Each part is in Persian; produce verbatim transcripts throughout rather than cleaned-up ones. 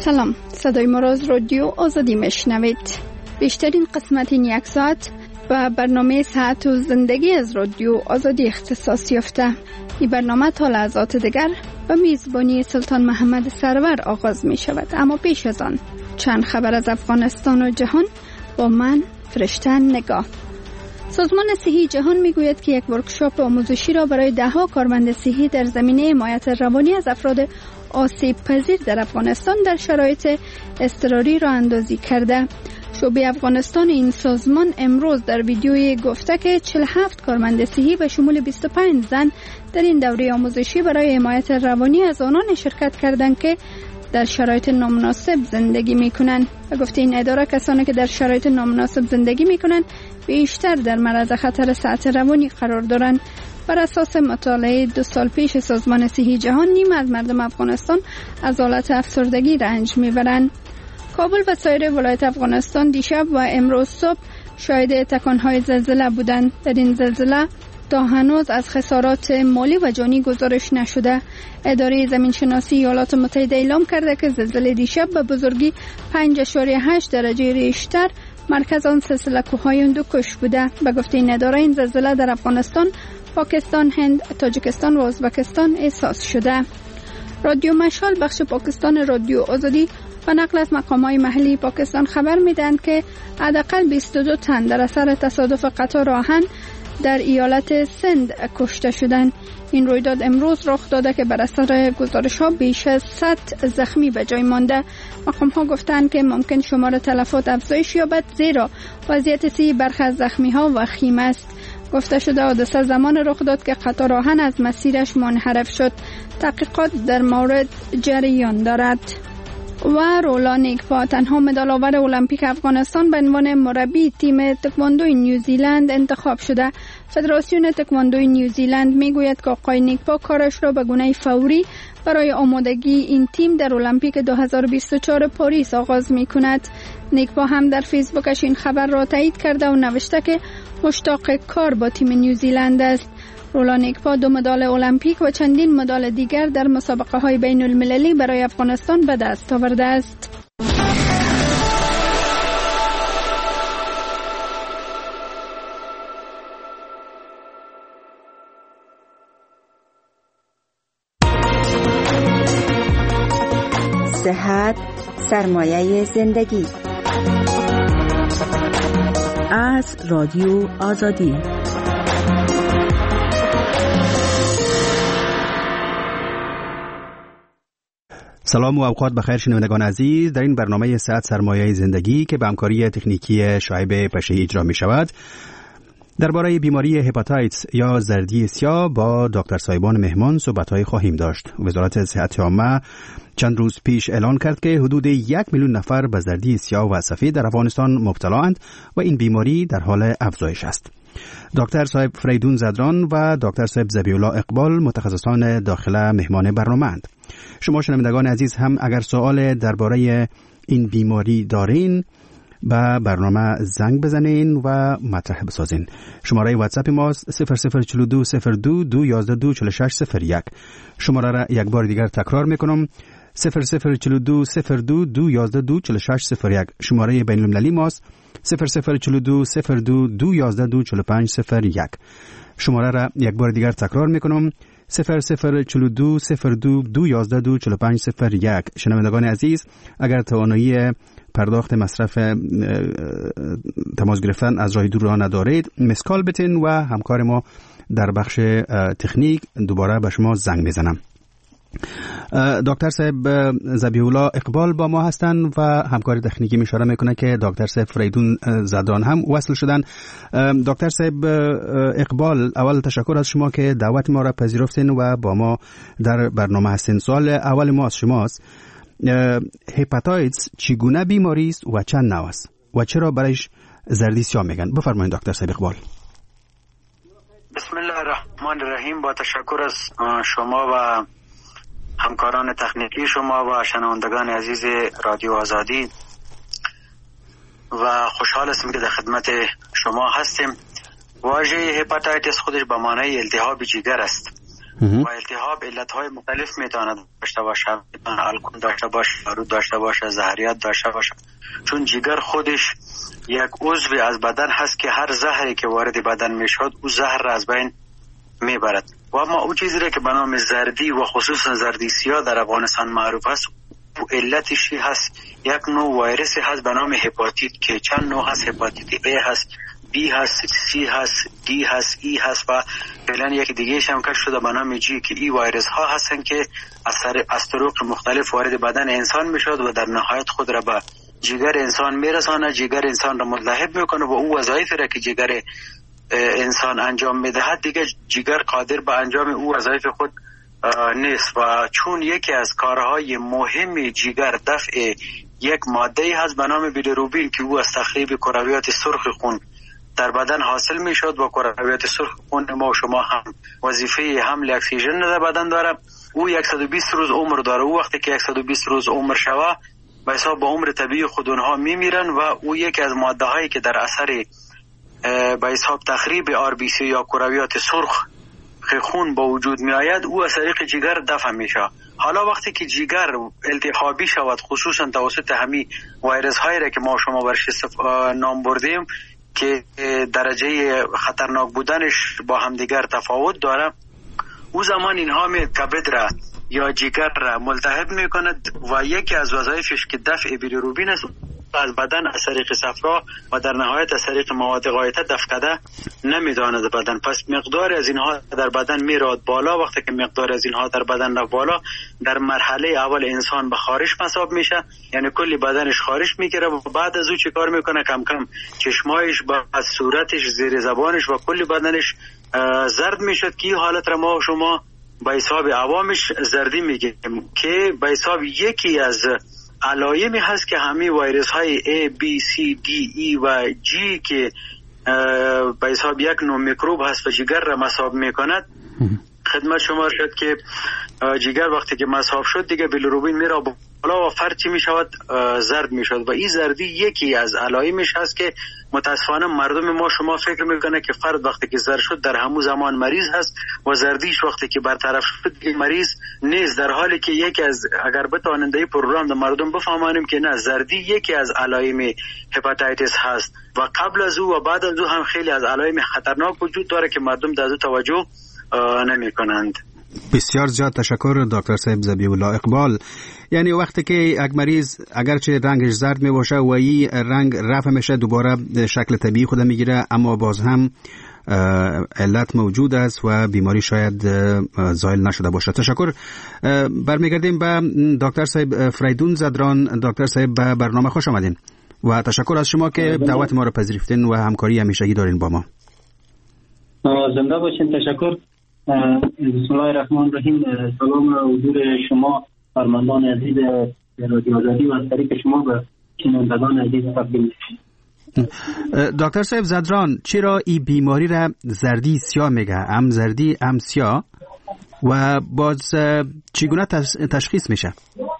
سلام، صدای ما را از رادیو آزادی میشنوید. بیشترین قسمت این یک ساعت و برنامه ساعت و زندگی از رادیو آزادی اختصاص یافته. این برنامه تا لحظات دیگر و میزبانی سلطان محمد سرور آغاز می شود. اما پیش از آن چند خبر از افغانستان و جهان با من فرشته نگاه. سازمان صحی جهان میگوید که یک ورکشاپ آموزشی را برای ده ها کارمند صحی در زمینه حمایت روانی از افراد آسیب پذیر در افغانستان در شرایط اضطراری را اندازی کرده. شعبه افغانستان این سازمان امروز در ویدیویی گفته که چهل و هفت کارمند صحی به شمول بیست و پنج زن در این دوره آموزشی برای حمایت روانی از آنان شرکت کردند که در شرایط نامناسب زندگی میکنند. و گفته این اداره کسانی که در شرایط نامناسب زندگی میکنند بیشتر در معرض خطر سقط روانی قرار دارند. بر اساس مطالعه دو سال پیش سازمان صحی جهان، نیم از مردم افغانستان از حالت افسردگی رنج میبرند. کابل و سایر ولایت افغانستان دیشب و امروز صبح شاهد تکانهای زلزله بودند. در این زلزله تا هنوز از خسارات مالی و جانی گزارش نشده. اداره زمینشناسی ایالات متحده اعلام کرده که زلزله دیشب به بزرگی پنج اشاریه هشت درجه ریشتر مرکز آن سلسله کوههای هندوکش بوده. به گفته این اداره این زلزله در افغانستان، پاکستان، هند، تاجیکستان و ازبکستان احساس شده. رادیو مشال بخش پاکستان رادیو آزادی و نقل از مقامات محلی پاکستان خبر میدهند که حداقل بیست و دو تن در اثر تصادف قطار آهن در ایالت سند کشته شدند. این رویداد امروز رخ داده که بر اثر گزارش‌ها بیش از صد زخمی به جای مانده. مقام‌ها گفتند که ممکن شمار تلفات افزایش یابد زیرا وضعیت صحی برخی از زخمی‌ها وخیم است. گفته شده حادثه زمان رخ داد که قطار آهن از مسیرش منحرف شد. تحقیقات در مورد جریان دارد. و رولا نیکپا تنها مدال آور المپیک افغانستان به عنوان مربی تیم تکواندوی نیوزیلند انتخاب شده. فدراسیون تکواندوی نیوزیلند میگوید که آقای نیکپا کارش را به گونه فوری برای آمادگی این تیم در المپیک دو هزار و بیست و چهار پاریس آغاز می کند. نیکپا هم در فیسبوکش این خبر را تایید کرده و نوشته که مشتاق کار با تیم نیوزیلند است. رولا نیکپا دو مدال المپیک و چندین مدال دیگر در مسابقه های بین المللی برای افغانستان به دست آورده است. صحت سرمایه زندگی از رادیو آزادی. سلام و اوقات بخیر شنوندگان عزیز. در این برنامه ساعت سرمایه زندگی که به همکاری تکنیکی شعیب پشه‌ای اجرا می شود، درباره بیماری هپاتایتس یا زردی سیاه با دکتر صایبان مهمان صحبت‌های خواهیم داشت. وزارت صحت عامه چند روز پیش اعلان کرد که حدود یک میلیون نفر به زردی سیاه و سفید در افغانستان مبتلااند و این بیماری در حال افزایش است. دکتر صاحب فریدون زدران و دکتر صاحب ذبیح الله اقبال متخصصان داخله مهمان برنامه‌اند. شما شنوندگان عزیز هم اگر سوال درباره این بیماری دارین به برنامه زنگ بزنین و مطرح بسازین. شماره واتساپ ما صفر صفر چهل و دو صفر دو دو یازده دو چهل و شش صفر یک. شماره را یک بار دیگر تکرار میکنم: صفر صفر چهل و دو صفر دو دو یازده دو چهل و شش صفر یک. شماره بین المللی ماست صفر صفر چهل و دو صفر دو دو یازده دو چهل و پنج صفر یک. شماره را یک بار دیگر تکرار میکنم: صفر صفر چهل و دو صفر دو دو یازده دو چهل و پنج صفر یک. شنوندگان عزیز اگر توانایی پرداخت مصرف تماس گرفتن از راه دور را ندارید، مسکال بتین و همکار ما در بخش تکنیک دوباره به شما زنگ میزنم. دکتر صاحب ذبیح الله اقبال با ما هستند و همکاری تکنیکی اشاره میکنه که دکتر صاحب فریدون زدران هم وصل شدن. دکتر صاحب اقبال، اول تشکر از شما که دعوت ما را پذیرفتین و با ما در برنامه هستین. سوال اول ما از شماست: هپاتایتس چگونه بیماری است و چند نوع است و چرا برایش زردی سیاه میگن؟ بفرمایید دکتر صاحب اقبال. بسم الله الرحمن الرحیم. با تشکر از شما و همکاران تکنیکی شما و شنوندگان عزیز رادیو آزادی و خوشحال هستم که در خدمت شما هستیم. واژه هپاتایتس خودش به معنای التهاب جگر است و التهاب علتهای مختلف میتواند داشته باشه، الکل داشته باشه، بارود داشته باشه، زهریات داشته باشه. چون جگر خودش یک عضو از بدن هست که هر زهری که وارد بدن میشود او زهر را از بین میبرد. و اما او چیزی را که به نام زردی و خصوصا زردی سیاه در افغانستان معروف است، او علتشی هست یک نوع ویروسی هست به نام هپاتیت که چند نوع هست. هپاتیت A هست، B هست، C هست، D هست، E هست و فعلا یک دیگه هم کشف شده به نام G که این ویروس ها هستن که از طرق مختلف وارد بدن انسان میشود و در نهایت خود را به جگر انسان میرسانه. جگر انسان را ملتهب میکنه و او وظایفی را که جگر انسان انجام میدهد دیگه جگر قادر به انجام او وظایف خود نیست. و چون یکی از کارهای مهم جگر دفع یک ماده هست به نام بیلیروبین که او از تخریب کرویات سرخ خون در بدن حاصل می شد و کرویات سرخ خون ما و شما هم وظیفه حمل اکسیژن در بدن داره. او صد و بیست روز عمر داره. او وقتی که صد و بیست روز عمر شوه به حساب با عمر طبیعی خود اونها می میرن و او یکی از ماده هایی که در اثر به حساب تخریب آر بی سی یا کرویات سرخ خون با وجود می آید او از طریق جگر دفع می شود. حالا وقتی که جگر التهابی شود خصوصا توسط همین ویروس هایی را که ما شما برش نام بردیم که درجه خطرناک بودنش با همدیگر تفاوت داره، او زمان اینها می کبد را یا جگر را ملتهب می کند و یکی از وظایفش که دفع بیلیروبین است از بدن از طریق صفرا و در نهایت از طریق مواد غایطه دفع کرده نمیداند بدن. پس مقدار از اینها در بدن میراد بالا. وقتی که مقدار از اینها در بدن رفت بالا در مرحله اول انسان به خارش مساب میشه، یعنی کلی بدنش خارش میگیره و بعد از او چی کار میکنه؟ کم کم چشمایش با از صورتش زیر زبانش و کلی بدنش زرد میشد که این حالت را ما و شما به حساب عوامش زردی میگیم که به حساب یکی از علایمی هست که همین ویروس های A, B, C, D, E و G که به حساب یک نوع میکروب هست و جگر را مصاب میکند. خدمت شما شد که جگر وقتی که مصاب شد دیگه بیلیروبین میره بالا و فرچی میشود زرد میشود و این زردی یکی از علایمش هست که متاسفانه مردم ما شما فکر میکنه که فرد وقتی که زرد شد در همون زمان مریض هست و زردیش وقتی که برطرف شد مریض نیست، در حالی که یکی از اگر بتواننده پروگرام در مردم بفهمانیم که نه، زردی یکی از علائم هپاتیتس هست و قبل از او و بعد از او هم خیلی از علائم خطرناک وجود داره که مردم در از توجه نمی کنند. بسیار زیاد تشکر دکتر صاحب ذبیح الله اقبال. یعنی وقتی که یک مریض اگرچه رنگش زرد می باشه و این رنگ رفع میشه دوباره شکل طبیعی خود میگیره، اما باز هم علت موجود است و بیماری شاید زایل نشده باشه. تشکر. برمیگردیم به دکتر صاحب فریدون زدران. دکتر صاحب به برنامه خوش آمدین و تشکر از شما که دعوت ما رو پذیرفتین و همکاری همیشگی دارین با ما. زنده باشین. تشکر. بسم الله الرحمن الرحیم. سلام و حضور شما فرماندان عزیز رادیو آزادی و از طریق شما به شنوندگان عزیز تقدیم می‌کنم. دکتر صاحب زدران، چرا این بیماری را زردی سیاه میگه؟ هم زردی هم سیاه و باز چگونه تشخیص میشه؟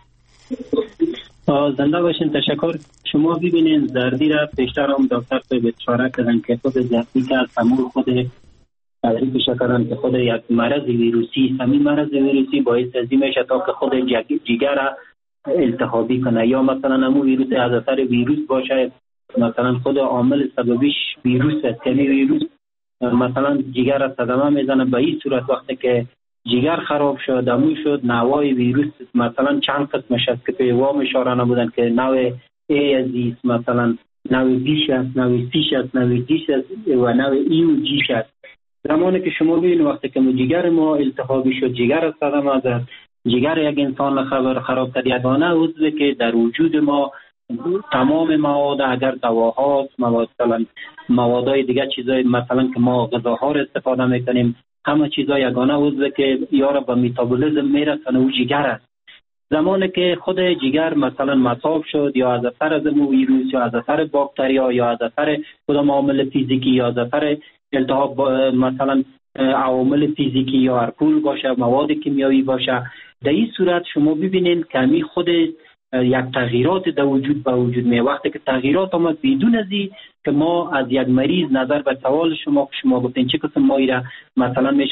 زنده باشین. تشکر. شما ببینید زردی را پیشتر هم دکتر صاحب اشاره کردن که خود زردی که از همون خود تعریف شکرن که خود یک مرض ویروسی، همین مرض ویروسی باعث ازی میشه تا که خود جگر را التهابی کنه یا مثلا همون ویروس از اثر ویروس باشه، مثلا خود عامل سببیش ویروس است که ویروس مثلا جگر را صدمه میزنه. به این صورت وقتی که جگر خراب شد دموی شد نوای ویروس مثلا چند قسمش است که پیوام اشاره نبودن که نوع A عزیز مثلا نوع بیش است، نوع سیش است، نوع دیش است و نوع ای و جیش است. زمانی که شما ببینید وقتی که جگر ما التهابی شد، جگر صدمه زد، جگر یک انسان خبر خراب کرد، یگانه عضوی که در وجود ما تمام مواد اگر دواها مواد مثلا موادهای دیگه چیزای مثلا که ما غذاها رو استفاده میکنیم همه چیزا یگانه عضوی که یارو به متابولیسم میرسونه او جگر است. زمانی که خود جگر مثلا مصاب شد یا از اثر از ویروس یا از اثر باکتریا یا از اثر کدام عامل فیزیکی یا از اثر التهاب مثلا عوامل فیزیکی یا الکل باشه، مواد کیمیایی باشه، در این صورت شما ببینید کمی خود یک تغییرات در وجود به وجود میاد. وقتی که تغییرات آمد بدون ازی که ما از یک مریض نظر به سوال شما شما گفتین چه قسم مایی را مثلا میشن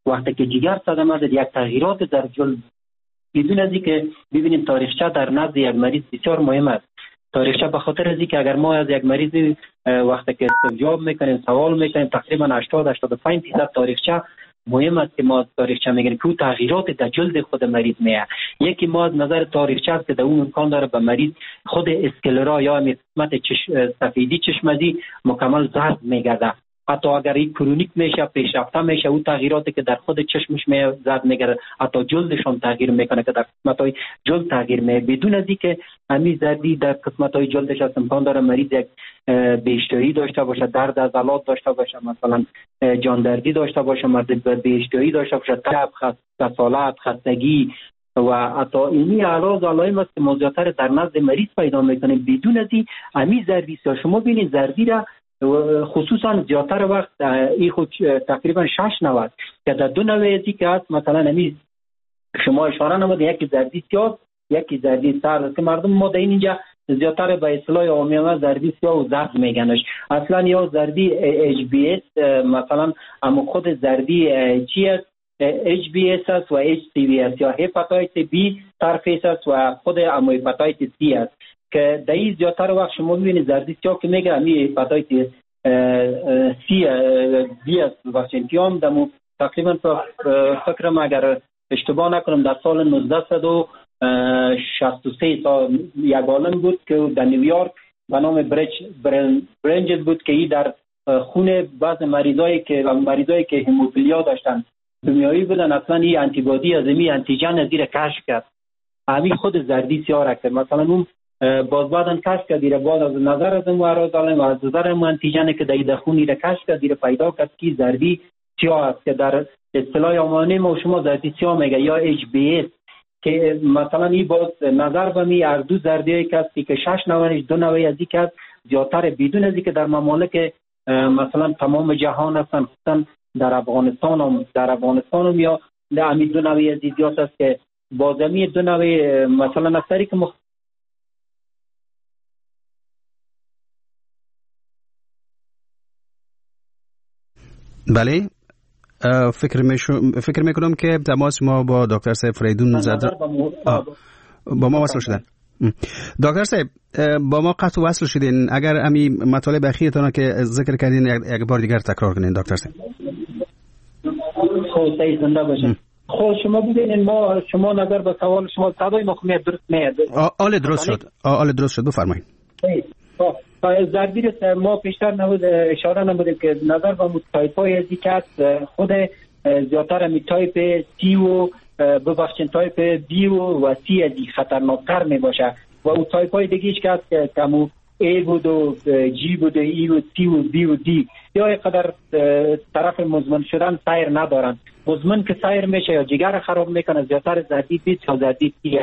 وقتی که جگر صدمه زد یک تغییرات در جلد بدون از اینکه ببینیم تاریخچه در نزد یک مریض بسیار مهم است. تاریخچه به خاطر از اینکه اگر ما از یک مریض وقتی که استجاب میکنیم سوال میکنیم تقریبا هشتاد تا هشتاد و پنج درصد تاریخچه مهم است که ما تاریخچه میگیم که تغییرات در جلد خود مریض میه. یکی ما از نظر تاریخچه است که در اون امکان داره به مریض خود اسکلرا یا قسمت چش... سفیدی چشمزی مکمل زرد میگرده. حتی اگر این کرونیک میشه پیشرفته میشه او تغییراتی که در خود چشمش می زرد میگرده حتی جلدشون تغییر میکنه که در قسمت‌های جلد تغییر می بدون از اینکه همین زردی در قسمت‌های جلدش از امکان داره مریض یک بی‌اشتهایی داشته باشه، درد عضلات داشته باشه، مثلا جان دردی داشته باشه، مریض بی‌اشتهایی داشته باشه، تب، کسالت، خستگی و حتی اینی اعراض علائم است که زیاتر در نزد مریض پیدا میکنه. بدون از این همین زردی ها شما ببینید زردی را خصوصا زیاتر وقت این خود تقریبا شش نوع است که در دو نوع ازی که هست مثلا همین شما اشاره نمود یکی زردی سیاه یکی زردی سرد که مردم ما در اینجا زیاتر به اصطلاح عامیانه زردی سیاه و زرد میگنش. اصلا یا زردی اچ بی اس مثلا اما خود زردی چی است اچ بی اس است و اچ سی وی است یا هپاتایت بی سرفیس است و خود اما هپاتایت سی است که در این زیادتر وقت شما ببینید زردی سیاه که میگه همی هپاتایت سی بی است واکسینتیام دمو تقریبا فکرم اگر اشتباه نکنم در سال نوزده و شصت و سه تا یک عالم بود که در نیویورک به نام برچ برنجز بود که ای در خون بعض مریضایی که مریضایی که هموفیلیا داشتن دنیایی بودن اصلا این آنتیبادی از این آنتیژن زیر کشف کرد همین خود زردی سیاه را کرد. مثلا اون باز بعدن کشف کرد دیره بعد از نظر از اون اعراض علائم و از نظر اون آنتیژن که در خونی را کشف کرد دیره پیدا کرد که زردی سیاه است که در اصطلاح عامانه ما شما زردی سیاه میگه یا اچ بی اس که مثلا این باز نظر به می از دو زردی که است که شش نوعش دو نوعی از این است زیادتر بدون از که در ممالک مثلا تمام جهان هستن خصوصا در افغانستان هم در افغانستان هم یا همین دو نوعی از زیاد است که بازمی دو نوعی مثلا اکثری که مخ... بله فکر میشم فکر میکنم که تماس ما با دکتر صاحب فریدون زد با ما وصل شدن. دکتر صاحب با ما قطع وصل شدین اگر امی مطالب اخیرتون که ذکر کردین یک بار دیگر تکرار کنین دکتر صاحب. خب سعی زنده باشین. خب شما ببینید ما شما نظر به سوال شما صدای مخمی درست میاد. آله درست شد. آله درست شد بفرمایید. خب زردی ما پیشتر نبود اشاره نمودیم که نظر به تایپ‌های ازی که خود زیادتر می تایپ سی و ببخشین تایپ بی و سی ازی خطرناکتر می باشه و اون تایپ‌های دیگه‌اش که هست که کمو ای بود و جی بود و ای و سی و بی و دی یا اینقدر طرف مزمن شدن سایر ندارن. مزمن که سایر میشه یا جگر خراب میکنه زیادتر زردی بیت یا زردی سی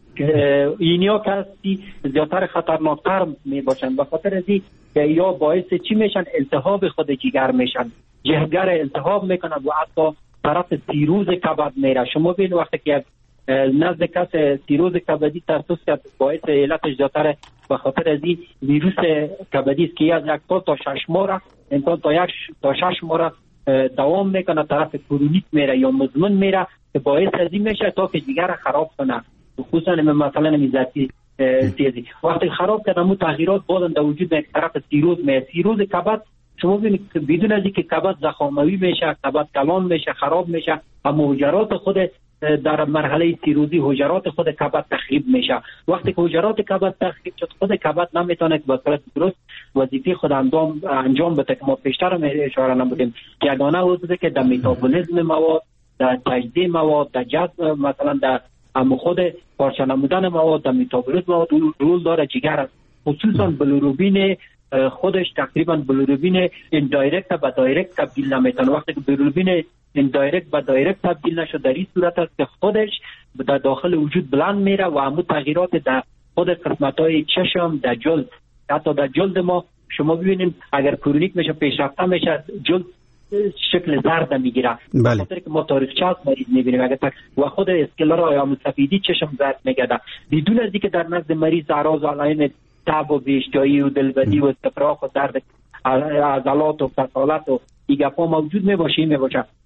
اینیا که هستی زیادتر خطرناکتر می باشن به خاطر ازی که یا باعث چی میشن التهاب خود جگر میشن جگر التهاب میکنن و حتی طرف سیروز کبد میره. شما ببین وقتی که نزد کس سیروز کبدی ترسوس کرد باعث علتش زیادتر به خاطر ازی ویروس کبدی است که از یک سال تا شش ماه انسان تا یک تا شش ماه دوام میکنه طرف کرونیک میره یا مزمن میره که باعث ازی میشه تا که جگر خراب کنه خصوصا مثلا میزتی سیزی وقتی خراب کردن اون تغییرات بازم در وجود به طرف سیروز میاد. سیروز کبد شما ببینید بدون از اینکه کبد زخاموی میشه کبد کلان میشه خراب میشه اما حجرات خود در مرحله سیروزی حجرات خود کبد تخریب میشه. وقتی که حجرات کبد تخریب شد خود کبد نمیتونه که به صورت درست وظیفه خود انجام انجام بده که ما پیشتر هم اشاره نمودیم یگانه عضوی که در متابولیسم مواد در تجزیه مواد در جذب مثلا در اما خود پارچه نمودن مواد در متابولیسم مواد رول داره جگر خصوصا بلوروبین خودش تقریبا بلوروبین این دایرکت به دایرکت تبدیل نمیتونه. وقتی که بلوروبین این دایرکت به دایرکت تبدیل نشد در این صورت است که خودش در داخل وجود بلند میره و همون تغییرات در خود قسمت‌های چشم در جلد حتی در جلد ما شما ببینید اگر کرونیک میشه پیشرفته میشه جلد شکل زرد میگیره. بله. خاطر که ما تاریخچه از مریض میبینیم اگر تک و خود اسکلرا یا سفیدی چشم زرد میگرده بدون از اینکه در نزد مریض اعراض علائم تب و بی‌اشتهایی و دلبدی و استفراغ و درد عضلات و کسالت و ایگپا موجود میباشه میباشه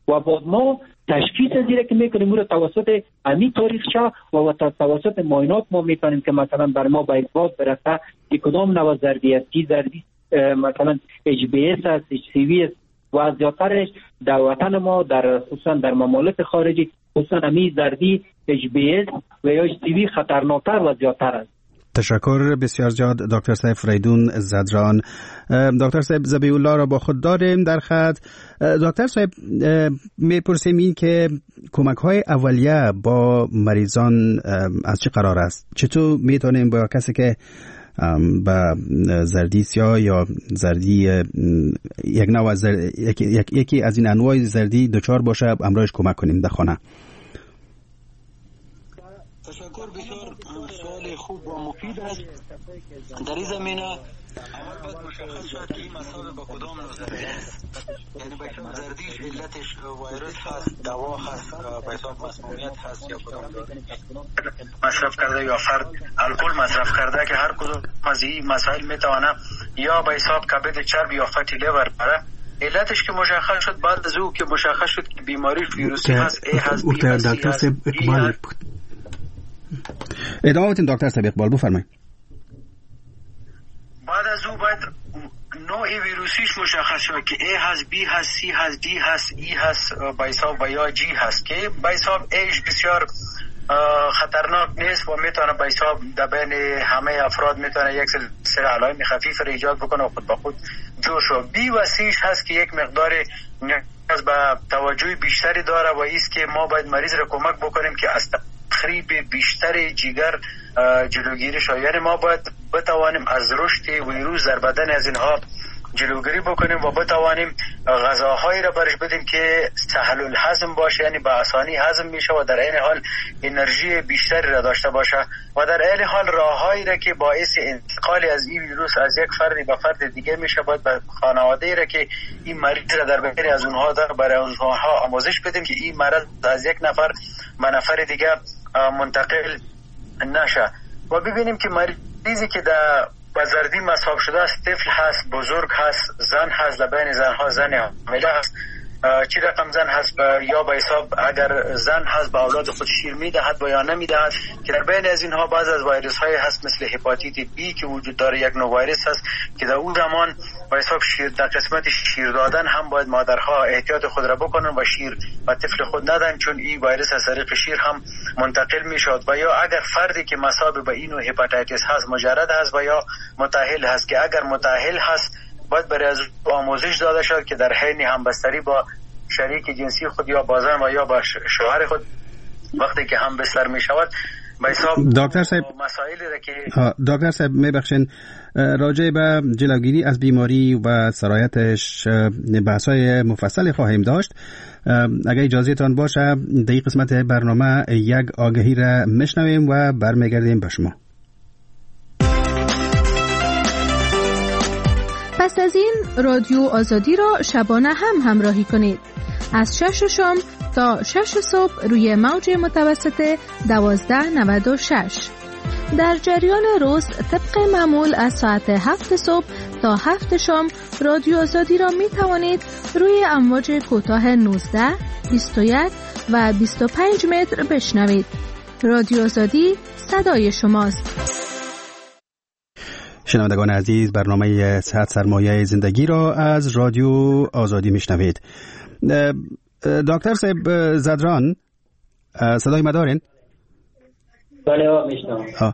و باز ما تشخیص زیره که میکنیم رو توسط امی تاریخچه و, و توسط معاینات ما میتونیم که مثلا بر ما باید باز برسه که کدام نوع زردی است، کی زردی مثلا اچ بی اس است، اچ سی وی است و از زیادترش در وطن ما در خصوصا در ممالک خارجی خصوصا امی زردی اچ بی اس و یا اچ سی وی خطرناکتر و زیادتر است. تشکر بسیار زیاد دکتر صاحب فریدون زدران. دکتر صاحب ذبیح الله را با خود داریم در خط. دکتر صاحب میپرسیم این که کمک های اولیه با مریضان از چه قرار است؟ چطور میتونیم با کسی که با زردی سیاه یا زردی یک نوع زردی، یکی, یکی از این انواع زردی دچار باشه امروز کمک کنیم در خانه؟ تشکر، بسیار سوال خوب و مفید است. در این زمینه اول باید مشخص شد که این مسائل با کدام نوع زردی است. یعنی به حساب زردیش علتش ویروس هست، دوا هست، به حساب مسمومیت هست یا کدام مصرف کرده یا فرد الکل مصرف کرده که هر کدوم از این مسائل میتونه یا به حساب کبد چرب یا فتی لیور بره. علتش که مشخص شد بعد از او که مشخص شد که بیماری ویروسی هست، ای هست، بی هست، سی هست، ای هست. ادامه بدین دکتر صاحب اقبال، بفرمایید. بعد از او باید نوع ویروسیش مشخص شد که ای هست، بی هست، سی هست، دی هست، ای هست به حساب و یا جی هست که به حساب ایش بسیار خطرناک نیست و میتونه به حساب در بین همه افراد میتونه یک سری علائم خفیف را ایجاد بکنه و خود به خود جور شو. بی و سیش هست که یک مقدار نیاز به توجه بیشتری داره و ایست که ما باید مریض را کمک بکنیم که از تخریب بیشتر جگر جلوگیری شود. یعنی ما باید بتوانیم از رشد ویروس در بدن از اینها جلوگیری بکنیم و بتوانیم غذاهایی را برش بدیم که سهل الهضم باشه، یعنی به آسانی هضم میشه و در این حال انرژی بیشتری را داشته باشه و در این حال راههایی را که باعث انتقال از این ویروس از یک فردی به فرد دیگه میشه باید به خانواده را که این مریض را در بین از اونها داره برای اونها آموزش بدیم که این مرض از یک نفر به نفر دیگه منتقل نشه و ببینیم که مریضی که در با زردی مصاب شده است، طفل هست، بزرگ هست، زن هست، در بین زنها زن حامله هست، چی رقم زن هست یا به حساب اگر زن هست به اولاد خود شیر میدهد و یا نمیدهد که در بین از اینها بعض از ویروس های هست مثل هپاتیت بی که وجود داره، یک نوع ویروس هست که در اون زمان به حساب شیر در قسمت شیر دادن هم باید مادرها احتیاط خود را بکنن و شیر و طفل خود ندن چون این ویروس از طریق شیر هم منتقل میشود و یا اگر فردی که مصاب به این نوع هپاتیتس هست مجرد هست و یا متأهل هست که اگر متأهل هست باید برای از آموزش داده شد که در حین همبستری با شریک جنسی خود یا با زن و یا با شوهر خود وقتی که هم بستر می شود به حساب دکتر صاحب مسائلی را که دکتر صاحب میبخشین راجع به جلوگیری از بیماری و سرایتش بحث‌های مفصلی خواهیم داشت. اگر اجازهتان باشه در این قسمت برنامه یک آگهی را میشنویم و برمیگردیم به شما. پس از این رادیو آزادی را شبانه هم همراهی کنید از شش شام تا شش صبح روی موج متوسط دوازده نود و شش. در جریان روز طبق معمول از ساعت هفت صبح تا هفت شام رادیو آزادی را می توانید روی امواج کوتاه نوزده، بیست و یک و بیست و پنج متر بشنوید. رادیو آزادی صدای شماست. شنوندگان عزیز، برنامه صحت سرمایه زندگی را از رادیو آزادی میشنوید. دکتر صاحب زدران صدای ما دارین؟ بله میشنوم.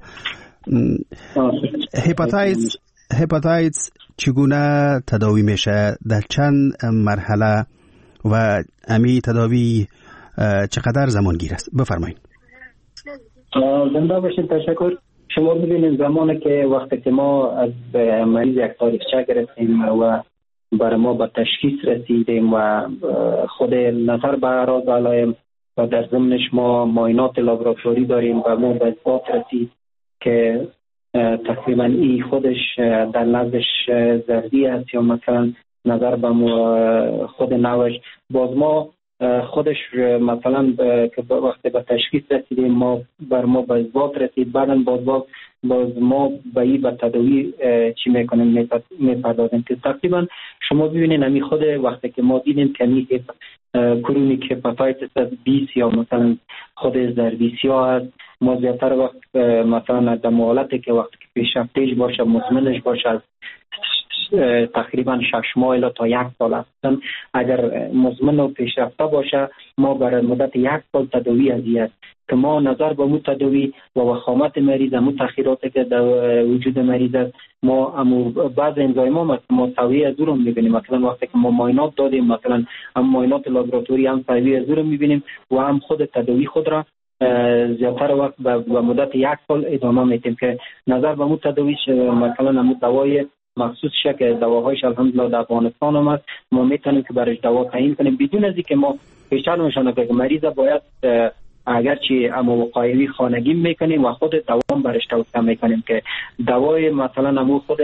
هپاتیتس هپاتیتس چگونه تداوی میشه؟ در چند مرحله و امی تداوی چقدر زمان گیر است؟ بفرمایید. زنده باشید. تشکر. شما ببینید زمانی که وقتی که ما از مریض یک تاریخچه گرفتیم و برای ما به تشخیص رسیدیم و خود نظر به اعراض علائم و در ضمنش ما معاینات لابراتوری داریم و ما به اثبات رسید که تقریبا این خودش در نزدش زردی است یا مثلا نظر به خود نوش، باز ما خودش مثلا که وقتی به تشخیص رسیدیم ما بر ما به اثبات رسید، بعدم باز باز باز ما به این به تداوی چی میکنیم میپردازیم که تقریبا شما ببینید همین خود وقتی که ما دیدیم که می کرونیک هپاتایتس بیست یا مثلا خود زردیسیا هست، ما زیادتر وقت مثلا در حالتی که وقتی که پیشرفته‌اش باشه مزمنش باشه تقریبا شش ماه الی تا یک سال هستن. اگر مزمن و پیشرفته باشه ما برای مدت یک سال تداوی ازیه که ما نظر به مو تداوی و وخامت مریض، مو تاخیراتی که در وجود مریض است، ما امو بعض انزایما ما سویه از رو میبینیم. مثلا وقتی که ما معاینات دادیم، مثلا هم معاینات لابراتوری هم سویه از رو میبینیم و هم خود تداوی خود را زیادتر وقت به مدت یک سال ادامه میدیم که نظر به مو تداویش مثلا همو دوای مخصوص شه که دواهایش الحمدلله در افغانستان هم است، ما میتونیم که برش دوا تعیین کنیم بدون از اینکه ما پیشنهاد میشن که مریض باید اگرچه اما وقایوی خانگی میکنیم و خود دوام برش توصیه میکنیم که دوای مثلا امو خود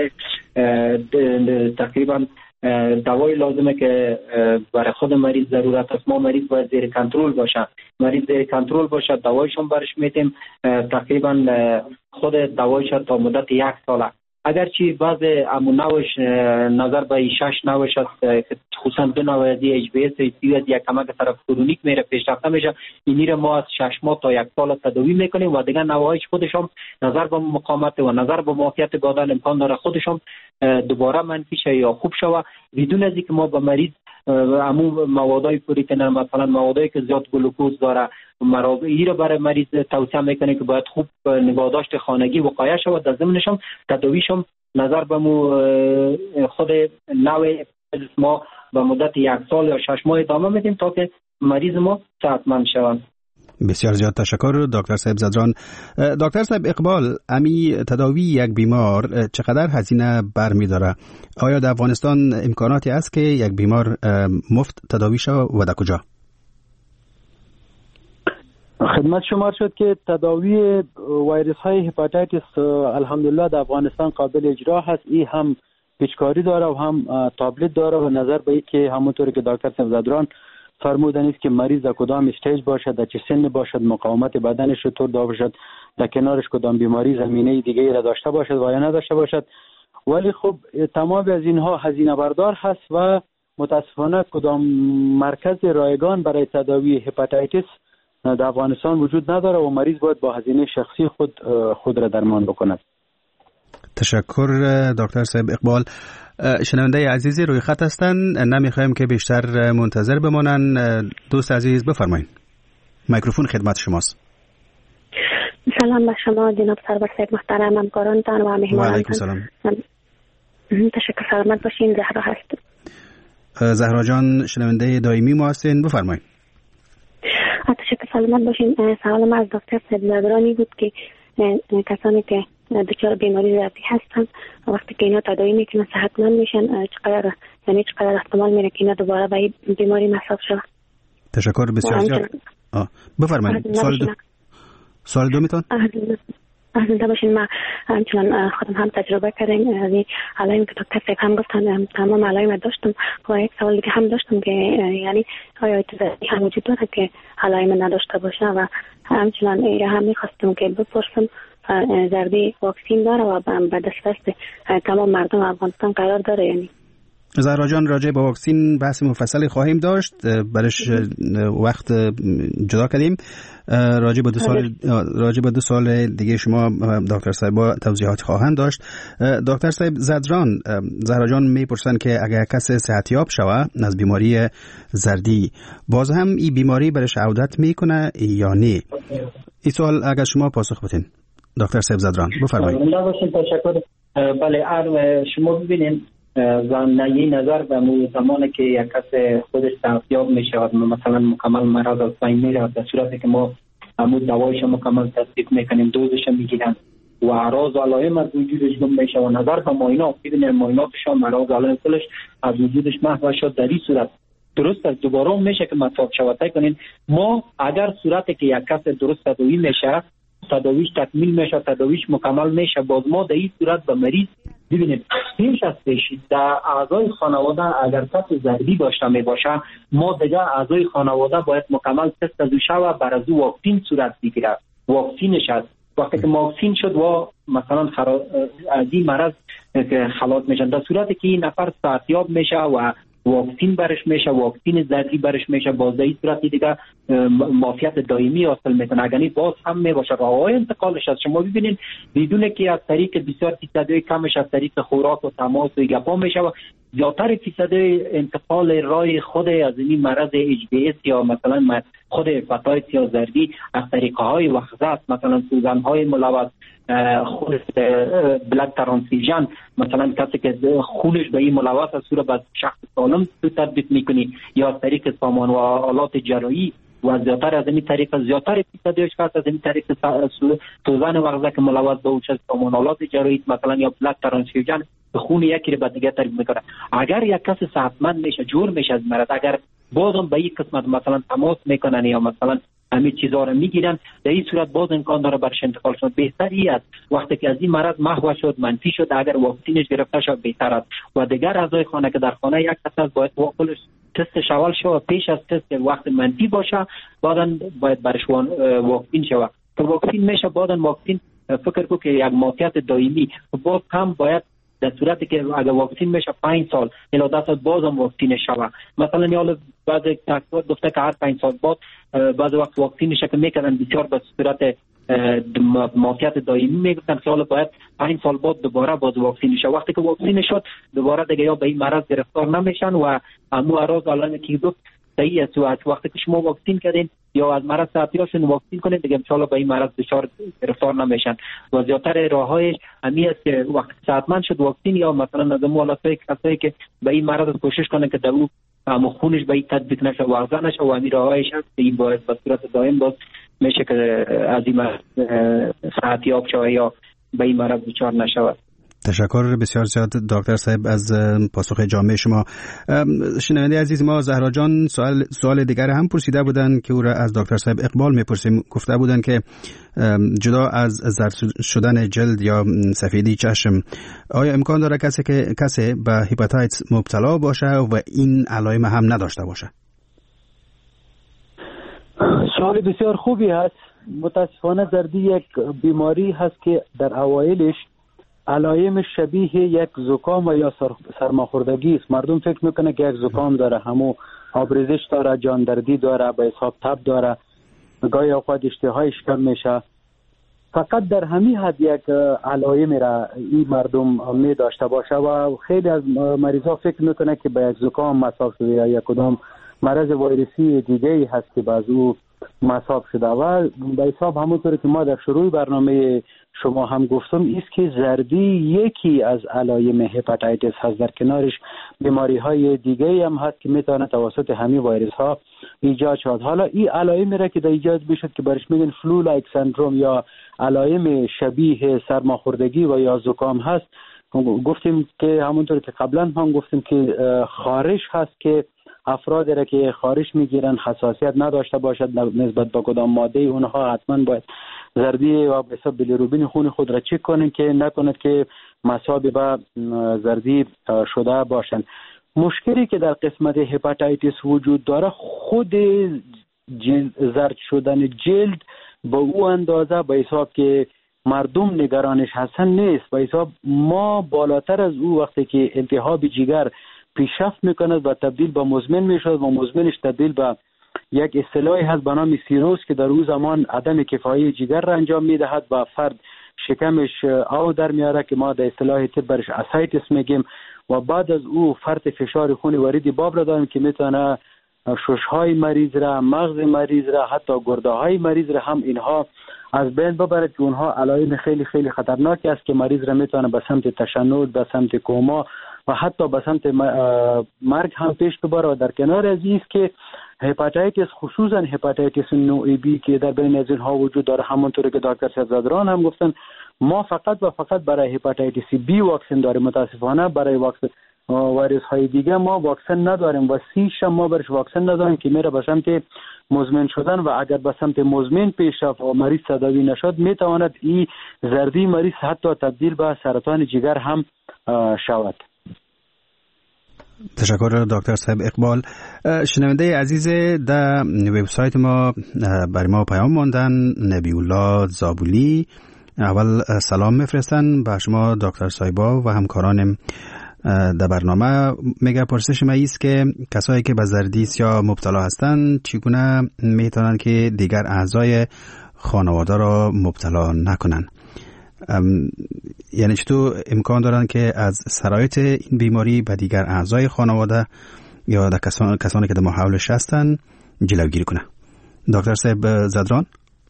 تقریبا دوای لازمه که برای خود مریض ضرورت است. ما مریض باید زیر کنترل باشه، مریض زیر کنترل باشه دوایشون برش میتیم تقریبا خود دوایش تا مدت یک ساله. اگرچه بعض امو نوش نظر به شش نوش است، خصوصا دو نوع از اچ بی اس یک کمک طرف کرونیک میره پیشرفته میشه، اینی را ما از شش ماه تا یک سال تداوی میکنیم و دیگه نوعش خودشون نظر به مقاومت و نظر به معافیت گادن امکان داره خودشون دوباره منفی شه یا خوب شوه بدون از اینکه ما به مریض امو موادای پروتئین مثلا موادایی که زیاد گلوکوز داره مرض ای را برای مریض توصیه میکنه که باید خوب نگهداشت خانگی وقایع شود. در ضمنش تداویشم نظر به مو خود نوع ما به مدت یک سال یا شش ماه ادامه میدیم تا که مریض ما صحتمند شود. بسیار زیاد تشکر دکتر صاحب زدران. دکتر صاحب اقبال، امی تداوی یک بیمار چقدر هزینه برمی‌داره؟ آیا در افغانستان امکاناتی است که یک بیمار مفت تداوی شود و در کجا؟ خدمت شما شد که تداوی ویروس های هپاتیتس الحمدلله در افغانستان قابل اجرا هست. این هم پیچکاری داره و هم تابلت داره و نظر به این که همونطوری که دکتر صاحب زدران فرمودن است که مریض در کدام استیج باشد، در چه سن باشد، مقاومت بدنش چطور باشد، در کنارش کدام بیماری زمینه دیگه را داشته باشد و یا نداشته باشد. ولی خب تمام از اینها هزینه بردار هست و متاسفانه کدام مرکز رایگان برای تداوی هپاتیتس در افغانستان وجود نداره و مریض باید با هزینه شخصی خود خود را درمان بکند. تشکر دکتر صاحب اقبال. شنونده عزیزی روی خط هستن، نمیخوایم که بیشتر منتظر بمانن. دوست عزیز بفرمایید، میکروفون خدمت شماست. سلام به شما جناب سرور صاحب محترم، همکارانتان و مهمانانتان. و علیکم سلام. تشکر، سلامت باشین. زهرا هست. زهرا جان شنونده دائمی ما هستین، بفرمایید. تشکر، سلامت باشین. سوال ما از دکتر صاحب زدرانی بود که کسانی که دچار بیماری زردی هستن وقتی که اینا تداوی میکنن صحتمند میشن، چقدر یعنی چقدر احتمال میره که اینا دوباره به این بیماری مصاب شود؟ تشکر بسیار زیاد. بفرمایید. سوال دو سوال دو میتون اهلا باشین. ما همچنان خودم هم تجربه کردیم از این علائمی که دکتر صاحب هم گفتن، تمام علائم داشتم و یک سوال دیگه هم داشتم که یعنی آیا زردی هم وجود داره که علائم نداشته باشه و همچنان هم میخواستم که بپرسم زردی واکسین داره و به دسترس تمام مردم افغانستان قرار داره؟ یعنی زهرا جان راجع به واکسین بحث مفصلی خواهیم داشت، برش وقت جدا کردیم. راجع به دو سال راجع به دو سال دیگه شما دکتر صاحب توضیحات خواهند داشت. دکتر صاحب زدران، زهرا جان میپرسن که اگر کس صحتیاب شوه از بیماری زردی باز هم این بیماری برش عودت میکنه یا نه؟ این سوال اگر شما پاسخ بدین دکتر صاحب زدران بفرمایید. تشکر. بله، شما ببینید زمینه نظر به زمانی که یک کس خودش صحتیاب می شود مثلا مکمل مرض از بین می رود، در صورتی که ما همون دوایش مکمل تصدیق میکنیم، دوزش میگیرن و اعراض و علائم از وجودش گم میشه و نظر به معاینات ببینید معایناتشان مرض و علائم کلش از وجودش محو شد، در این صورت درست است دوباره میشه که مصاب شود. کنین ما اگر صورتی که یک کس درست تداوی میشه تداویش تکمیل میشه، تداویش مکمل میشه، باز ما در این صورت به مریض ببینید پیش از پیش در اعضای خانواده اگر کس زردی داشته می باشه ما دیگه اعضای خانواده باید مکمل تست از او شود بر از او واکسین صورت بگیره. واکسینش است وقتی که واکسین شد و مثلا خرا... از این مرض خلاص میشن، در صورتی که این نفر صحتیاب میشه و واکسین برش میشه، واکسین زردی برش میشه، باز در این صورتی دیگه معافیت دائمی حاصل میکنه. اگر باز هم میباشه راههای انتقالش از شما ببینین بدون که از طریق بسیار فیصدی کمش از طریق خوراک و تماس و گپا میشه و زیادتر فیصدی انتقال راه خود از این مرض اچ بی اس یا مثلا خود هپاتیتس یا زردی از طریقه های وخزت، مثلا سوزن های ملوث، خود بلاد ترانسفیوژن، مثلا کسی که خونش به این ملوث از صورت به شخص سالم تطبیق میکنی یا از طریق سامان و آلات جراحی و زیادتر از این طریق زیادتر فیصدیش کاست از این طریق سوزن وخزه که ملوث به اوچه سامان آلات جراحی مثلا یا بلاد ترانسفیوژن خون یکی رو به دیگه ترک میکنه. اگر یک کس صحتمند میشه جور میشه از مرض، اگر بازم به یک قسمت مثلا تماس میکنن یا مثلا همین چیزا رو میگیرن، در این صورت باز امکان داره برش انتقال شد. بهتری است وقتی که از این مرض محو شد منفی شد اگر واکسینش گرفته شد بهتر است و دیگر اعضای خانه که در خانه یک کس است باید واقعش تست اول شود، پیش از تست وقت منفی باشه بعدا باید برش واکسین شود. که واکسین میشه بعدا واکسین فکر کو که یک معافیت دائمی باز هم باید در صورتی که اگر واکسین میشه پنج سال الی ده سال بازم واکسین شود. مثلا یا بعض تحقیقات گفته که هر پنج سال بعد بعض وقت واکسینش که میکنن بسیار به صورت معافیت دائمی میگفتن که حالا باید پنج سال بعد دوباره باز واکسین شد. وقتی که واکسین شد دوباره دیگه یا به این مرض گرفتار نمیشن و امو اراز الان که گفت صحیح است. وقتی که شما واکسین کردین یا از مرض صحتیاشون واکسین کنید دیگه ان شاء الله به این مرض دچار گرفتار نمیشن. و زیادتر راههایش همین است که وقتی صحتمند شد واکسین یا مثلا از مولاتای کسایی که به این مرض کوشش کنه که در او هم خونش به این تطبیق نشه و ارزان نشه و همین راههایش هست که این باید به صورت دائم باز میشه که از این مرض صحتیاب شود یا به این مرض دچار نشود. تشکر بسیار زیاد دکتر صاحب از پاسخ جامع شما. شنونده عزیز ما زهرا جان سوال سوال دیگر هم پرسیده بودند که او را از دکتر صاحب اقبال میپرسیم. گفته بودند که جدا از زرد شدن جلد یا سفیدی چشم آیا امکان داره کسی که کسی به هپاتیتس مبتلا باشه و این علائم هم نداشته باشه؟ سوال بسیار خوبی هست. متاسفانه زردی یک بیماری هست که در اوایلش علائم شبیه یک زکام و یا سرماخوردگی است. مردم فکر میکنه که یک زکام داره، همو آبریزش داره، جان دردی داره، به حساب تب داره، گاهی اوقات اشتهایش کم میشه. فقط در همین حد یک علائم را این مردم می داشته باشه و خیلی از مریضا فکر میکنه که به یک زکام مصاب شده یا یک کدام مرض ویروسی دیگه هست که باز او مصاب شده. و به حساب همونطور که ما در شروع برنامه شما هم گفتم است که زردی یکی از علائم هپاتیتس هست. در کنارش بیماری های دیگه هم هست که میتونه توسط همین ویروس ها ایجاد شد. حالا این علائم را که در ایجاد میشد که برش میگن فلو لایک سندروم یا علائم شبیه سرماخوردگی و یا زکام هست، گفتیم که همونطور که قبلا هم گفتیم که خارش هست که افرادی را که خارش میگیرن حساسیت نداشته باشد نسبت به کدام ماده اونها حتما باید زردی و به حساب بیلیروبین خون خود را چک کنن که نکند که مصاب به زردی شده باشند. مشکلی که در قسمت هپاتیتس وجود داره خود جلد زرد شدن جلد با او اندازه به حساب که مردم نگرانش هستن نیست. به حساب ما بالاتر از او وقتی که التهاب جگر پیشرفت میکند و تبدیل به مزمن میشود و مزمنش تبدیل به یک اصطلاحی هست به نام سیروز که در او زمان عدم کفایی جگر را انجام میدهد و فرد شکمش آو در میاره که ما در اصطلاح طب برش اسایتس میگیم و بعد از او فرد فشار خون ورید باب را داریم که میتونه ششهای مریض را، مغز مریض را، حتی گرده های مریض را هم اینها از بین ببرد که اونها علائم خیلی خیلی خطرناکی است که مریض را میتونه به سمت تشنج، به سمت کوما و حتی به سمت مرگ هم پیش ببره. و در کنار از این است که هپاتیتس خصوصا هپاتیتس نوع بی که در بین از اینها وجود داره، همونطور که دکتر صدران هم گفتن ما فقط و فقط برای هپاتیتس بی واکسن داریم. متاسفانه برای واکسن ویروس های دیگه ما واکسن نداریم و سیش ما برش واکسن نداریم که میره به سمت مزمن شدن و اگر به سمت مزمن پیش رفت و مریض تداوی نشد میتواند این زردی مریض حتی تبدیل به سرطان جگر هم شود. تشکر دکتر صاحب اقبال. شنونده عزیز در وبسایت ما برای ما پیام ماندن. نبی الله زابولی اول سلام میفرستن به شما دکتر سایبا و همکاران در برنامه. میگه پرسش ما ایست که کسایی که به زردی سیاه مبتلا هستند چگونه میتونن که دیگر اعضای خانواده را مبتلا نکنن؟ یعنی چطور امکان دارن که از سرایت این بیماری به دیگر اعضای خانواده یا در کسان کسانی که در محاولش هستن جلوگیری کنه؟ دکتر صاحب زدران.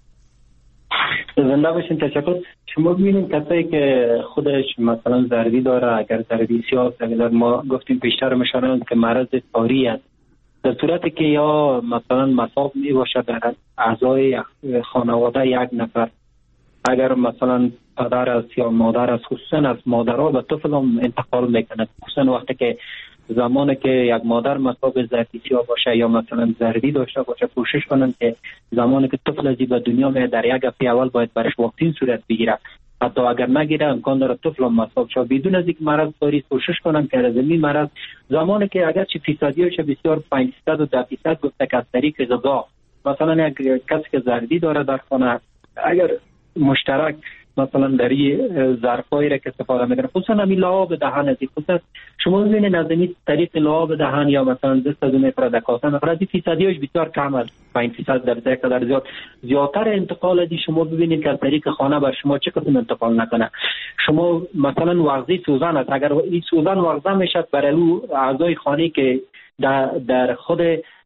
زنده باشین. تشکر. شما ببینید کسایی که خودش مثلا زردی داره، اگر زردی سیاه داره، ما گفتیم بیشتر مشارن که مرض تاری است، در صورتی که یا مثلا مصاب می باشه در اعضای خانواده یک نفر، اگر مثلا پدر است یا مادر است، خصوصا از مادرها به طفل هم انتقال میکنه. خصوصا وقتی که زمانی که یک مادر مصاب زردی سیاه باشه یا مثلا زردی داشته باشه، کوشش کنن که زمانی که طفل از به دنیا میاد در یک هفته اول باید برش واکسین صورت بگیره. حتی اگر نگیره امکان داره طفل هم مصاب شه بدون از اینکه مرض داری. کوشش کنن که از این مرض زمانی که اگر چه فیصدیش بسیار پنج درصد و ده درصد گفته که از طریق غذا، مثلا یک کسی که زردی داره در خانه، اگر مشترک مثلا در ظرفایی را که استفاده میکنه، خصوصا همین لعاب دهان از خصوصا شما ببینید از این طریق لعاب دهان یا مثلا دست از میخوره در کاسه میخوره، از فیصدیش بسیار کم است، پنج درصد در یک در زیاد. زیادتر انتقال از شما ببینید که از طریق خانه بر شما چه قسم انتقال نکنه. شما مثلا ورزی سوزن است، اگر این سوزن ورزه میشد برای او اعضای خانه که در, در خود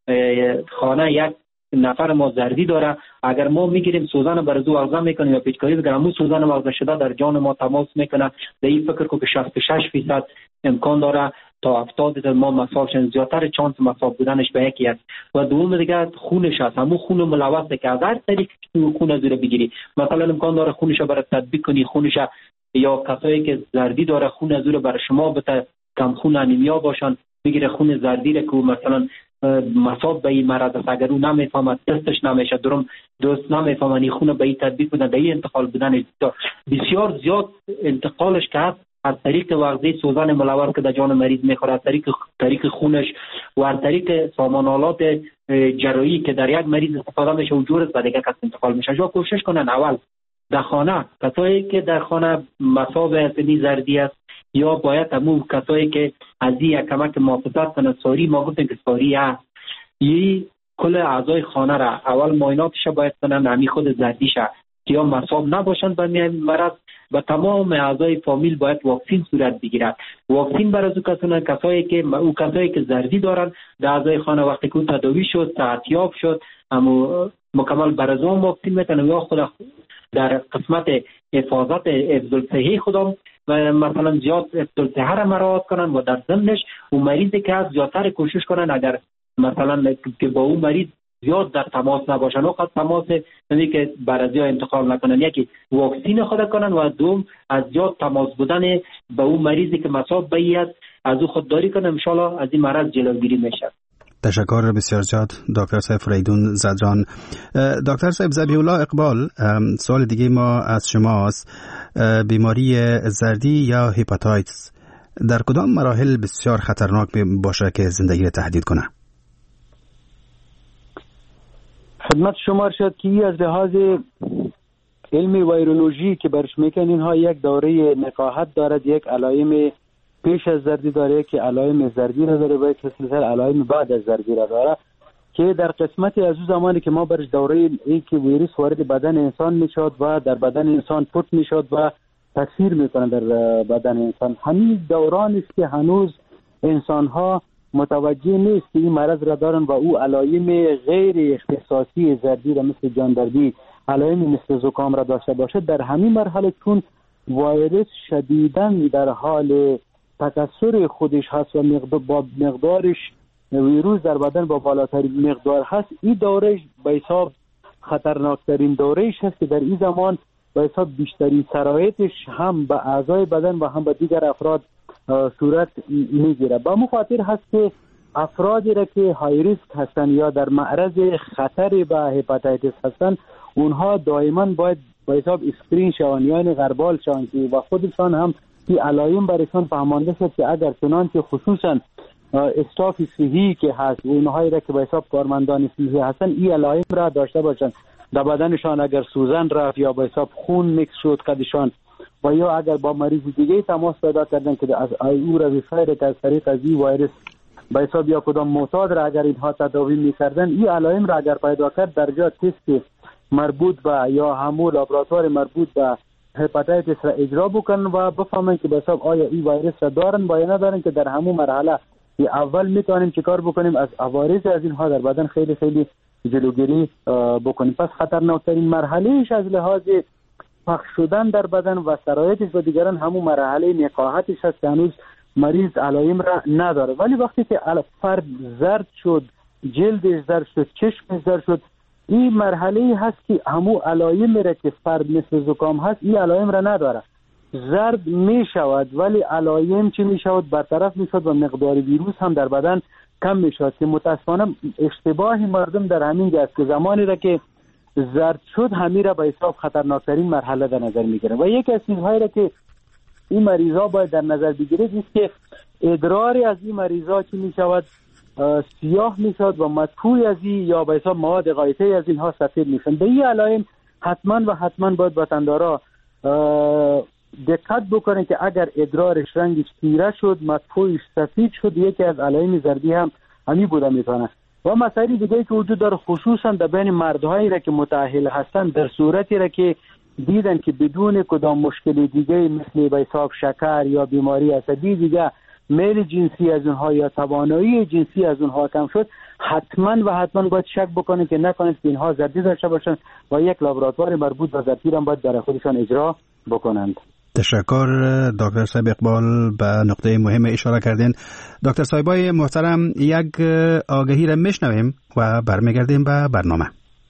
خانه یک نفر ما زردی داره، اگر ما میگیریم سوزن برزو ورزه میکنیم یا پیچکاری بگیریم، همون سوزن ورزه شده در جان ما تماس میکنه. در این فکر کو که شصت و شش درصد امکان داره تا هفتاد درصد ما مصاب شن. زیادتر چانس مصاب بودنش به یکی است. و دوم دیگه خونش است، همون خون ملوثه که از هر طریق خون از رو بگیری، مثلا امکان داره خونش رو برای تطبیق کنی، خونش یا کسایی که زردی داره خون از رو برای شما بده، کم خون انیمیا باشن، بگیره خون زردی رو که مثلا مصاب به این مرض است، اگر او نمیفهمد دستش نمیشه درم دوست نمیفهمد این خون به این تطبیق بودن، به این انتقال بودن بسیار زیاد انتقالش که هست از طریق ورزی سوزن ملوث که در جان مریض میخوره، از طریق طریق خونش و از طریق سامانالات جراحی که در یک مریض استفاده میشه و جور است و دیگه کس انتقال میشه. جا کوشش کنن اول در خانه کسایی که در خانه مصاب اصلی زردی است یا باید همون کسایی که از این یک کمک محافظت کنن، ساری ما گفتیم که ساری هست، یه کل اعضای خانه را اول معایناتش باید کنن، همی خود زردیشه که یا مصاب نباشند به مرض. و تمام اعضای فامیل باید واکسین صورت بگیرد. واکسین برای از کسان کسایی که او کسایی که زردی دارن در اعضای خانه وقتی که تداوی شد، صحتیاب شد، اما مکمل برای از واکسین میتونن یا خود در قسمت حفاظت حفظ الصحه خودم و مثلا زیاد حفظ الصحه را مراعات کنن و در ضمنش اون مریضی که از زیادتر کوشش کنن اگر مثلا که با اون مریض زیاد در تماس نباشن و خود تماس یعنی که برازیا انتقال نکنن، یکی واکسین خود کنن و دوم از زیاد تماس بودن به اون مریضی که مصاب به است از او خودداری کنن، ان شاء الله از این مرض جلوگیری میشه. تشکر بسیار زیاد دکتر صاحب فریدون زدران. دکتر صاحب ذبیح الله اقبال، سوال دیگه ما از شماست. بیماری زردی یا هپاتایتس در کدام مراحل بسیار خطرناک باشه که زندگی را تهدید کنه؟ خدمت شما شد که از لحاظ علم ویرولوژی که برش میکنین اینها یک دوره نقاهت دارد، یک علائم پیش از زردی داره که علائم زردی را داره و یک سلسله علائم بعد از زردی را داره که در قسمتی از اون زمانی که ما برش دوره ای که ویروس وارد بدن انسان میشد و در بدن انسان پوت میشد و تاثیر میکنه در بدن انسان، همین دوران است که هنوز انسان ها متوجه نیست که این مرض را دارن و او علائم غیر اختصاصی زردی را مثل جاندردی، علائم مثل زکام را داشته باشه. در همین مرحله چون ویروس شدیداً در حال تکثر خودش هست و مقدار با مقدارش ویروس در بدن با بالاترین مقدار هست، این دوره به حساب خطرناکترین دورهش هست که در این زمان به حساب بیشترین سرایتش هم به اعضای بدن و هم به دیگر افراد صورت میگیره. با مخاطر هست که افرادی را که های ریسک هستن یا در معرض خطر به هپاتیتس هستن، اونها دائما باید به حساب اسکرین شوند یعنی غربال شوند و خودشان هم این علائم برشان فهمانده شد که اگر چنانچه خصوصا استاف صحی که هست و اونهایی را که به حساب کارمندان صحی هستن این علائم را داشته باشند در بدنشان اگر سوزن رفت یا به حساب خون میکس شد قدشان و یا اگر با مریض دیگه تماس پیدا کردن که از او را ویفایر که از طریق از این ویروس به حساب یا کدام معتاد را اگر اینها تداوی میکردن، این علائم را اگر پیدا کرد در جا تست مربوط به یا همون لابراتوار مربوط به هپاتیتس را اجرا بکنن و بفهمن که به حساب آیا این ویروس را دارن یا ندارن، که در همون مرحله اول میتونیم چیکار بکنیم از عوارض از اینها در بدن خیلی خیلی جلوگیری بکنیم. پس خطرناکترین مرحلهش از لحاظ پخش شدن در بدن و سرایتش و دیگران همون مرحله نقاهتش هست که هنوز مریض علائم را نداره. ولی وقتی که فرد زرد شد، جلدش زرد شد، چشمش زرد شد، این مرحله هست که همون علائم را که فرد مثل زکام هست این علائم را نداره، زرد می شود ولی علائم چی می شود؟ برطرف می شود و مقدار ویروس هم در بدن کم می شود، که متاسفانه اشتباه مردم در همین جا است که زمانی را که زرد شد همین را به حساب خطرناکترین مرحله در نظر می گیرن. و یک از چیزهایی را که این مریضا باید در نظر بگیرید است که ادراری از این مریضا چی می شود؟ سیاه می شود و مطفوی از این یا به حساب مواد غایطه از اینها سفید می شود. به این علائم حتما و حتما باید وطندارا دقت بکنه که اگر ادرارش رنگش تیره شد، مطفویش سفید شد، یکی از علائم زردی هم همین بوده میتونه. و مسائل دیگه که وجود داره خصوصا در بین مردهایی را که متأهل هستن، در صورتی را که دیدن که بدون کدام مشکل دیگه مثل به حساب شکر یا بیماری عصبی دیگه میل جنسی از اونها یا توانایی جنسی از اونها کم شد، حتما و حتما باید شک بکنه که نکنه که اینها زردی داشته باشن و یک لابراتوار مربوط به زردی را باید برای خودشان اجرا بکنند. تشکر دکتر صاحب اقبال، به نقطه مهم اشاره کردین. دکتر صاحبای محترم، یک آگهی را میشنویم و برمیگردیم به برنامه.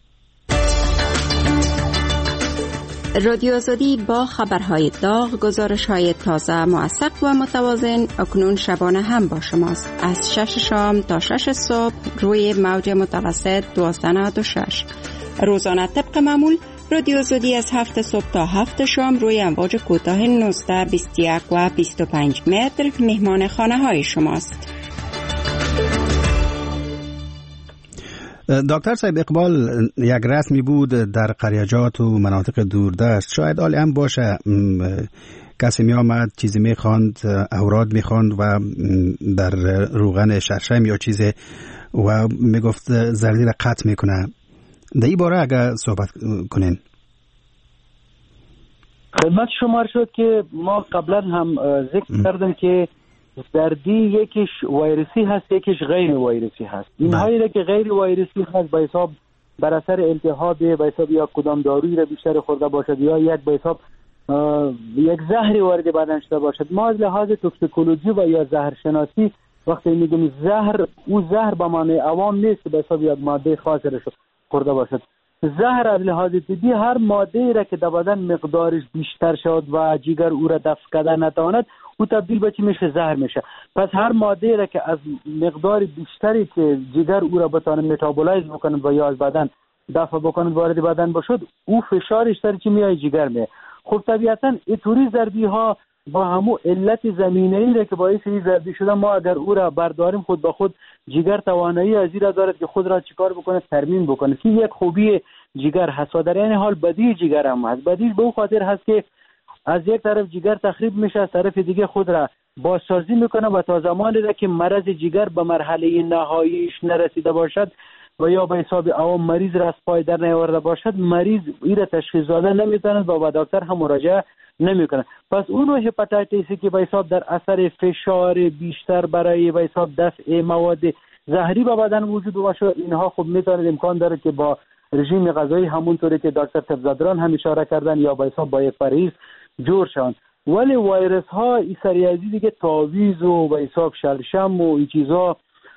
رادیو آزادی با خبرهای داغ، گزارش‌های تازه، موثق و متوازن اکنون شبانه هم با شماست. از شش شام تا شش صبح روی موج متوسط دوازده نود و شش. روزانه طبق معمول رادیو آزادی از هفت صبح تا هفت شام روی امواج کوتاه نوزده، بیست و یک و بیست و پنج متر مهمان خانه های شماست. دکتر صاحب اقبال، یک رسمی بود در قریجات و مناطق دوردست، شاید عالی هم باشه، کسی می آمد چیزی می خواند، اوراد می خواند و در روغن شرشم یا چیزی و می گفت زردی را قطع می کنه. در این باره اگر صحبت کنین. خدمت شما شد که ما قبلا هم ذکر کردیم که زردی یکیش ویروسی هست، یکیش غیر ویروسی هست. اینهایی را که غیر ویروسی هست به حساب بر اثر التهاب به حساب یا کدام دارویی را بیشتر خورده باشد یا یک به حساب یک زهری وارد بدن شده باشد، ما از لحاظ توکسیکولوژی و یا زهر شناسی وقتی میگیم زهر، او زهر به معنی عوام نیست به حساب یک ماده خاصی را خورده باشد. زهر از لحاظ طبی هر ماده را که در بدن مقدارش بیشتر شد و جگر او را دفع کردن نتواند، او تبدیل به چی میشه؟ زهر میشه. پس هر ماده را که از مقدار بیشتری که جگر او را بتونه متابولایز بکنه و یا از بدن دفع بکنه وارد بدن بشد، او فشارش سر چی میای؟ جگر میه. خب طبیعتا اینطوری زردی ها با همو علت زمینه‌ای را که باعث این زردی شده، ما اگر او را برداریم خود به خود جگر توانایی از این را دارد که خود را چیکار بکنه؟ ترمیم بکنه. که یک خوبی جگر هست و در این حال بدی جگر هم هست. بدیش به او خاطر هست که از یک طرف جگر تخریب میشه، از طرف دیگه خود را بازسازی میکنه و تا زمانی را که مرض جگر به مرحله نهاییش نرسیده باشد و یا به حساب عوام مریض را از پای در نیاورده باشد، مریض این را تشخیص داده نمیتواند و به دکتر هم مراجعه نمیکنه. پس اون رو هپاتیتیسی که به حساب در اثر فشار بیشتر برای به حساب دفع مواد زهری به بدن وجود باشه، اینها خب میتونه امکان داره که با رژیم غذایی همونطوری که دکتر تفزادران هم اشاره کردن یا به حساب با یک پرهیز جور شون. ولی ویروس ها این سریعی دیگه تعویض و به حساب شلشم و این چیزا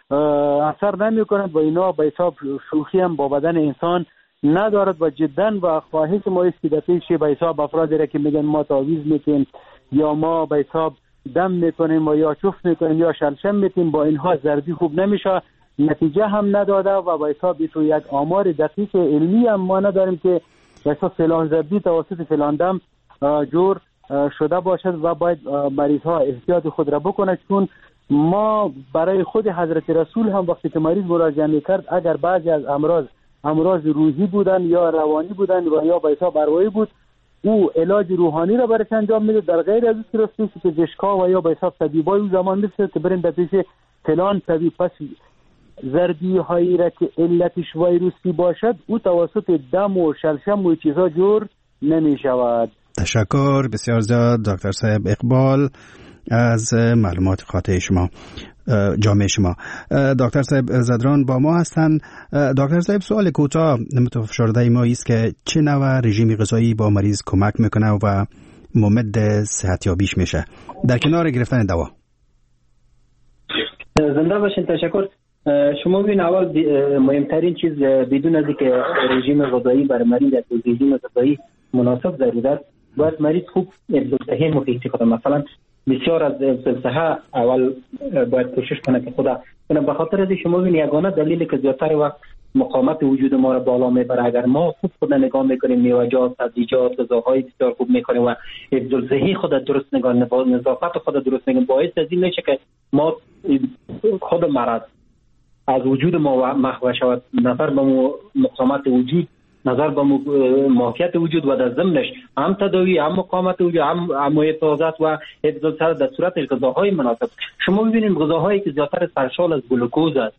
اثر نمی کنند و اینا به حساب شوخی هم با بدن انسان ندارد و جدا و خواهش ما است که دفعه به حساب افرادی را که میگن ما تعویض میکنیم یا ما به حساب دم میکنیم و یا چفت میکنیم یا شلشم میکنیم، با اینها زردی خوب نمیشه، نتیجه هم نداده و به حساب تو یک آمار دقیق علمی هم ما نداریم که به حساب فلان زردی توسط فلان دم جور شده باشد و باید مریض ها احتیاط خود را بکنه. چون ما برای خود حضرت رسول هم وقتی که مریض مراجعه میکرد، اگر بعضی از امراض امراض روحی بودن یا روانی بودن و یا به حساب اروایی بود، او علاج روحانی را برش انجام میده. در غیر از این راستی که پزشکا و یا به حساب طبیبای اون زمان میشه که برن در پیش فلان طبیب، پس زردی هایی را که علتش ویروسی باشد او توسط دم و شلشم و چیزا جور نمی شود. تشکر بسیار زیاد دکتر صاحب اقبال از معلومات قاطع شما، جامعه شما. دکتر صاحب زدران با ما هستند. دکتر صاحب سوال کوتاه متفشرده ما است که چه نوع رژیم غذایی با مریض کمک میکنه و ممد صحتیابیش میشه در کنار گرفتن دوا؟ زنده باشین. تشکر. شما ببین اول مهمترین چیز بدون از اینکه رژیم غذایی برای مریض از رژیم غذایی مناسب ضرورت است، باید مریض خوب صحی محیطی کنه. مثلا بسیار از صحه اول باید کوشش کنه که خدا کنه. به خاطر از شما ببین یگانه دلیلی که زیادتر وقت مقاومت وجود ما را بالا میبره اگر ما خوب خود نگاه میکنیم، میوه‌جات، سبزیجات، غذاهای بسیار خوب میکنیم و حفظ صحی خود درست نگاه، نظافت خود درست نگاه، باعث از این میشه که ما خود مرض از وجود ما محو شود. نظر به مقاومت وجود، نظر به معافیت وجود و در ضمنش هم تداوی، هم مقاومت وجود، هم هم حفاظت و حفظ سر در صورت غذاهای مناسب. شما ببینید غذاهایی که زیادتر سرشار از گلوکوز است،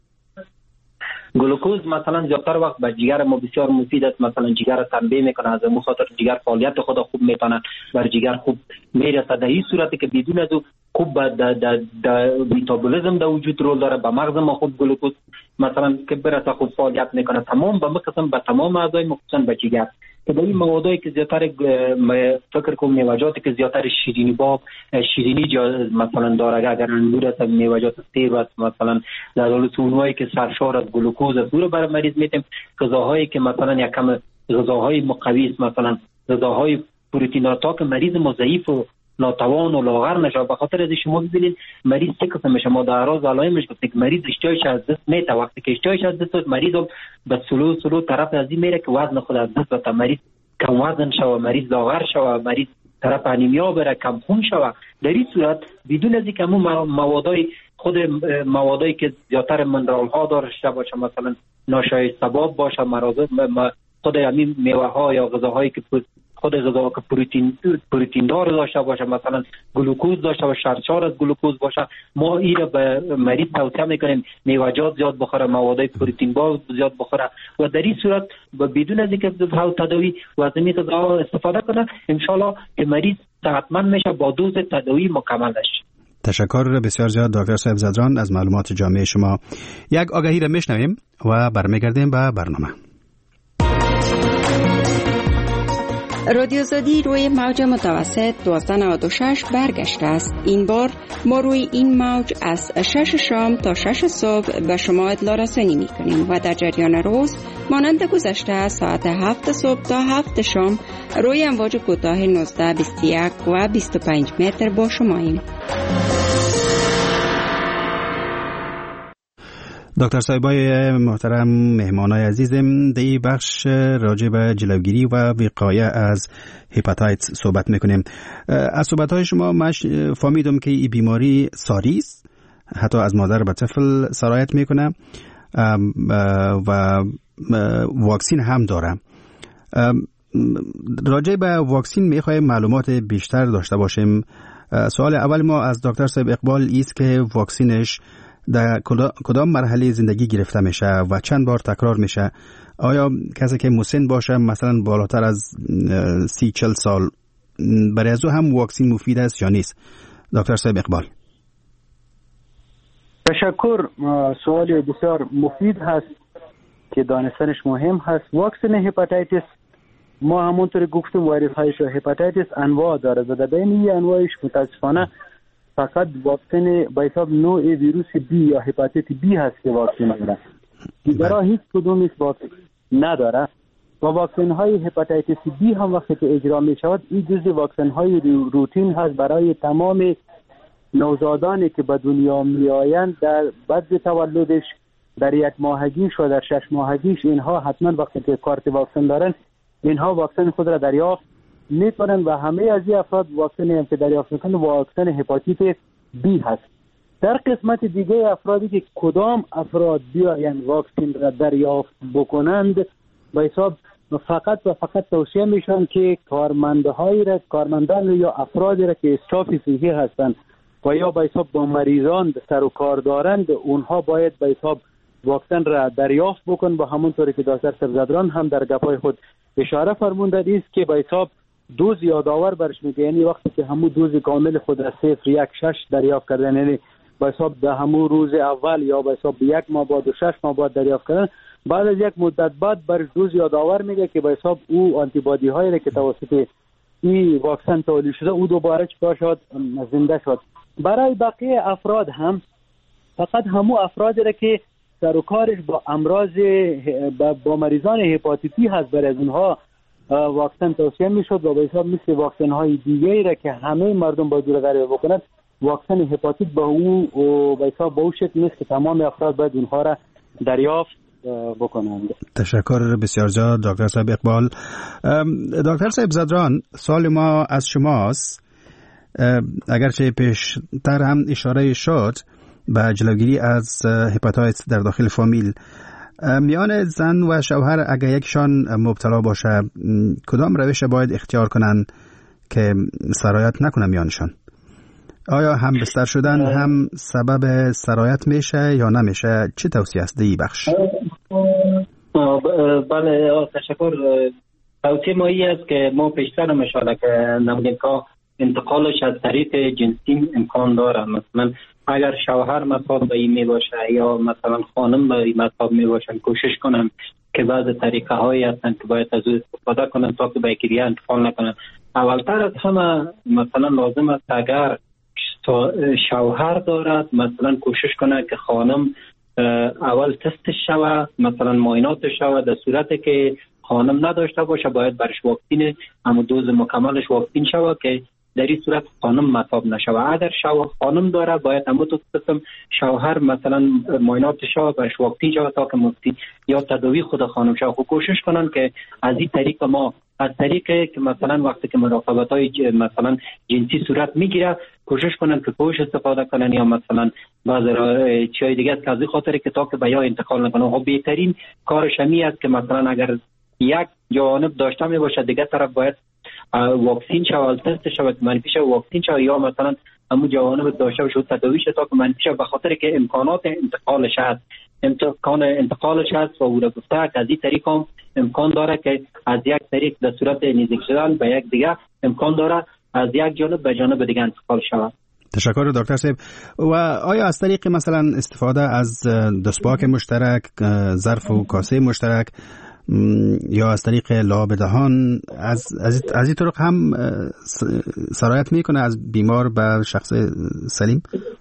گلوکوز مثلا زیادتر وقت به جگر ما بسیار مفید است. مثلا جگر را تنبیه میکنه، از اون خاطر جگر فعالیت خود خوب میتونه بر جگر خوب میرسه. در این صورتی که بدون از او خوب در در در متابولیسم در وجود رول داره، به مغز ما خوب گلوکوز مثلا که برسه خوب فعالیت میکنه تمام به قسم به تمام اعضای مخصوصا به جگر. که در این موادایی که زیادتر فکر کنم میوه‌جاتی که زیادتر شیرینی باب شیرینی جا مثلا داره، اگر انگور است، میوه‌جات سیب است، مثلا در حال اونایی که سرشار از گلوکوز است، رو برای مریض میتیم. غذاهایی که مثلا یک کم غذاهای مقوی است، مثلا غذاهای پروتئین تا که مریض ما ضعیف و ناتوان و لاغر نشه. به خاطر از شما ببینید مریض چه قسم میشه. ما در اعراض علائمش گفتیم که مریض اشتهاش از دست میته. وقتی که اشتهاش از دست میته مریض به سلو سلو طرف از این میره که وزن خود از دست بده، مریض کم وزن شوه، مریض لاغر شوه، مریض طرف انیمیا بره، کم خون شوه. در این صورت بدون از اینکه موادای خود موادایی که زیاتر منرال ها داشته باشه، مثلا ناشایسته‌باب باشه، مرض خود همین میوه ها یا غذاهایی که خود غذا که پروتئین پروتئین دار داشته باشه، مثلا گلوکوز داشته باشه، سرشار از گلوکوز باشه، ما این را به مریض توصیه میکنیم میوه‌جات زیاد بخوره، مواد پروتئین با زیاد بخوره و در این صورت بدون از اینکه از تداوی و از این غذا استفاده کنه ان شاء الله که مریض صحتمند میشه با دوز تداوی مکملش. تشکر بسیار زیاد دکتر صاحب زدران از معلومات جامع شما. یک آگهی را میشنویم و برمیگردیم به برنامه. رادیو آزادی روی موج متوسط دوازده نود و شش برگشته است. این بار ما روی این موج از شش شام تا شش صبح به شما اطلاع رسانی می کنیم و در جریان روز مانند گذشته ساعت هفت صبح تا هفت شام روی امواج کوتاه نوزده، بیست و یک و بیست و پنج متر با شماییم. دکتر صاحبای محترم، مهمانای عزیزم، در این بخش راجع به جلوگیری و وقایه از هپاتیتس صحبت میکنیم. از صحبتهای شما مش فهمیدم که این بیماری ساری است، حتی از مادر به طفل سرایت میکنه و واکسین هم داره. راجع به واکسین میخوایم معلومات بیشتر داشته باشیم. سوال اول ما از دکتر صاحب اقبال است که واکسینش در کدام مرحله زندگی گرفته میشه و چند بار تکرار میشه؟ آیا کسی که مسن باشه مثلا بالاتر از سی چل سال برای از او هم واکسین مفید است یا نیست؟ دکتر صاحب اقبال. تشکر. سوال بسیار مفید هست که دانستنش مهم هست. واکسن هپاتیتس ما همونطور گفتم ویروس هایش هپاتیتس انواع داره و در بین این انواعش متاسفانه فقط واکسن با حساب نوع ویروس بی یا هپاتیت بی هست که واکسن داره. دیگرها هیچ کدومش واکسن نداره و واکسن های هپاتیتس بی هم وقتی که اجرا می شود این جزء واکسن های روتین هست برای تمام نوزادانی که به دنیا می آیند. در بعد تولدش، در یک ماهگیش و در شش ماهگیش اینها حتما وقتی که کارت واکسن دارن اینها واکسن خود را دریافت میکنن و همه از این افراد واکسن هم که دریافت میکنن واکسن هپاتیت بی هست. در قسمت دیگه افرادی که کدام افراد بیاین واکسن را دریافت بکنند به حساب فقط و فقط توصیه میشن که کارمندهایی را کارمندان یا افرادی را که استاف صحی هستند و یا به حساب با مریضان سر و کار دارند اونها باید به حساب واکسن را دریافت بکن. با همونطوری که دکتر سبزدران هم در گپای خود اشاره فرمودند است که به حساب دوز یادآور برش میگه، یعنی وقتی که همون دوز کامل خود را صفر یک شش دریافت کردن، یعنی به حساب در همون روز اول یا به حساب یک ماه بعد و شش ماه بعد دریافت کردن، بعد از یک مدت بعد برش دوز یادآور میگه که به حساب او آنتی بادی هایی را که توسط این واکسن تولید شده او دوباره چیکار شد زنده شد. برای بقیه افراد هم فقط همون افرادی را که سر و کارش با امراض با مریضان هپاتیتی هست برای از اونها واکسن توصیه میشد و به حساب مثل واکسن های دیگری را که همه مردم باید دریافت بکنند واکسن هپاتیت با او به حساب با او شکل نیست که تمام افراد باید اونها را دریافت بکنند. تشکر بسیار زیاد دکتر صاحب اقبال. دکتر صاحب زدران، سوال ما از شماست، اگرچه پیشتر هم اشاره شد به جلوگیری از هپاتایتس در داخل فامیل، میان زن و شوهر اگر یکشان مبتلا باشه کدام روش باید اختیار کنن که سرایت نکنه میانشان؟ آیا هم بستر شدن هم سبب سرایت میشه یا نمیشه؟ چه توصیه است دی بخش؟ بله تشکر. توصیه ما ای است که ما پیشتر هم اشاره کردیم که انتقالش از طریق جنسی امکان داره. مثلا اگر شوهر مصاب به این می باشه یا مثلا خانم به این مصاب می باشن کوشش کنن که بعض طریقه هایی هستن که باید از او استفاده کنن تا که به گریه انتقال نکنن. اولتر از همه مثلا لازم است اگر شوهر دارد مثلا کوشش کنه که خانم اول تست شود، مثلا معاینات شود، در صورتی که خانم نداشته باشه باید برش واکسین اما دوز مکملش واکسین شود که در این صورت خانم مصاب نشود. اگر شوهر خانم داره باید اما تو قسم شوهر مثلا معاینات شود برش واکسین شود تا که مفتی یا تداوی خود خانم شود. خود کوشش کنن که از این طریق ما از طریقی که مثلا وقتی که مراقبت های مثلا جنسی صورت میگیره کوشش کنن که پوش استفاده کنن یا مثلا بعض چیزای دیگه است که از این خاطر که تا که به یا انتقال نکنه. خب بهترین کارش همی است که مثلا اگر یک جانب داشته می باشه دیگه طرف باید واکسین شود، تست شود منفی شود واکسین شود، یا مثلا همون جوانب داشته باشه تداوی شود تا که منفی شود، به خاطر که امکانات انتقالش هست امکان انتقالش هست و او را گفته که از این طریق هم امکان داره که از یک طریق در صورت نزدیک شدن به یک دیگه امکان داره از یک جانب به جانب دیگه انتقال شود. تشکر دکتر صاحب. و آیا از طریق مثلا استفاده از دستپاک مشترک، ظرف و کاسه مشترک یا از طریق لعاب دهان از از از این طرق هم سرایت میکنه از بیمار به شخص سلیم؟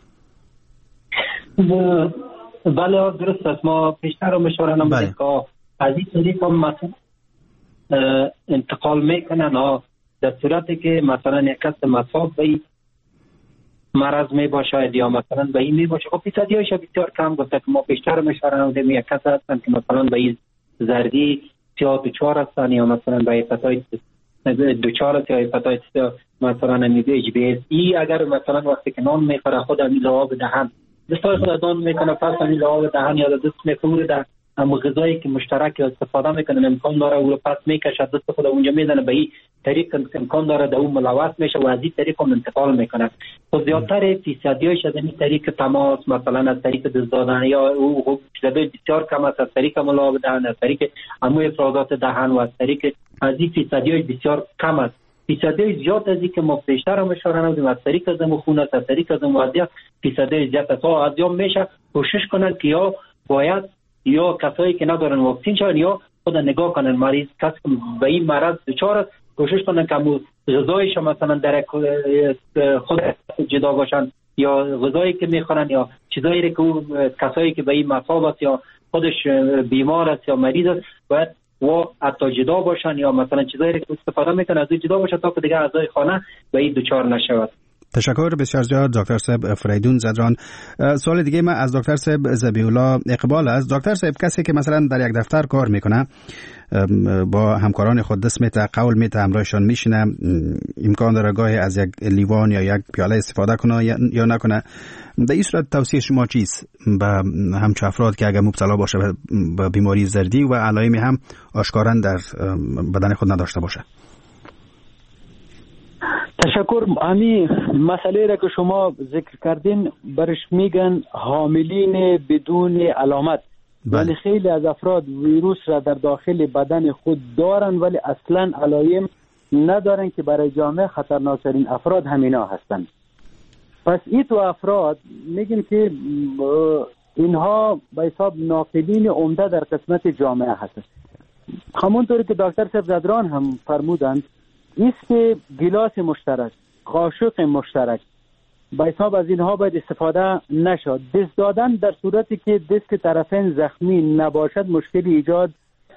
بله درست است. ما پیشتر رو اشاره نمودیم که از این طریق هم مثلا انتقال میکنن در صورتی که مثلا یک کس مصاب به این مرض می باشه یا مثلا به این می باشه. خب پیشتریایش بسیار کم گفته که ما پیشتر رو اشاره نمودیم یک کس هستن که مثلا به این زردی یا دوچار هستن یا مثلا به هپاتایتس دوچار هست یا هپاتایتس مثلا امیده اچ بی اس ای اگر مثلا وقتی که نان میخوره خود امی لعاب دهن دستای خود نان میکنه پس امی لعاب دهن یا دست میکنه در اما غذایی که مشترک استفاده میکنه امکان داره او رو پس میکشه دست خود اونجا میزنه به این طریق امکان داره در اون ملوث میشه و از این طریق هم انتقال میکنه. خب زیادتر فیصدیایش از این طریق تماس مثلا از طریق دست دادن یا او فیصدی بسیار کم است از طریق ملعاب دهن، از طریق امو افرازات دهن و از طریق از این فیصدیای بسیار کم است. فیصدی زیاد از این که ما پیشتر هم اشاره نمودیم از طریق از خون است، از طریق از وضعیت فیصدی زیاد است. از یا میشه کوشش کنن که یا باید یا کسایی که ندارن واکسین شون یا خود نگاه کنن مریض کس به این مرض دچار است کوشش کنن که غذایش مثلا در خود جدا باشن یا غذایی که میخورن یا چیزایی که کسایی که به این مصاب است یا خودش بیمار است یا مریض است باید و حتی جدا باشن یا مثلا چیزایی که استفاده میکنن از جدا باشن تا که دیگه اعضای خانه به این دچار نشود. تشکر بسیار زیاد دکتر صاحب فریدون زدران. سوال دیگه من از دکتر صاحب ذبیح الله اقبال است. دکتر صاحب، کسی که مثلا در یک دفتر کار میکنه، با همکاران خود دست میته، قول میته، همراهشان میشینه، امکان داره گاهی از یک لیوان یا یک پیاله استفاده کنه یا نکنه، در این صورت توصیه شما چیست به همچون افراد که اگر مبتلا باشه به بیماری زردی و علائم هم آشکارا در بدن خود نداشته باشه؟ تشکر. امی مسئله را که شما ذکر کردین برش میگن حاملین بدون علامت. ولی خیلی از افراد ویروس را در داخل بدن خود دارن ولی اصلا علائم ندارن که برای جامعه خطرناکترین افراد همینا هستن. پس این تو افراد میگیم که اینها به حساب ناقلین عمده در قسمت جامعه هستن. همونطوری که دکتر صاحب زدران هم فرمودند، ایست گلاس مشترک، قاشق مشترک، به حساب از اینها باید استفاده نشد. دست دادن در صورتی که دست طرفین زخمی نباشد مشکلی ایجاد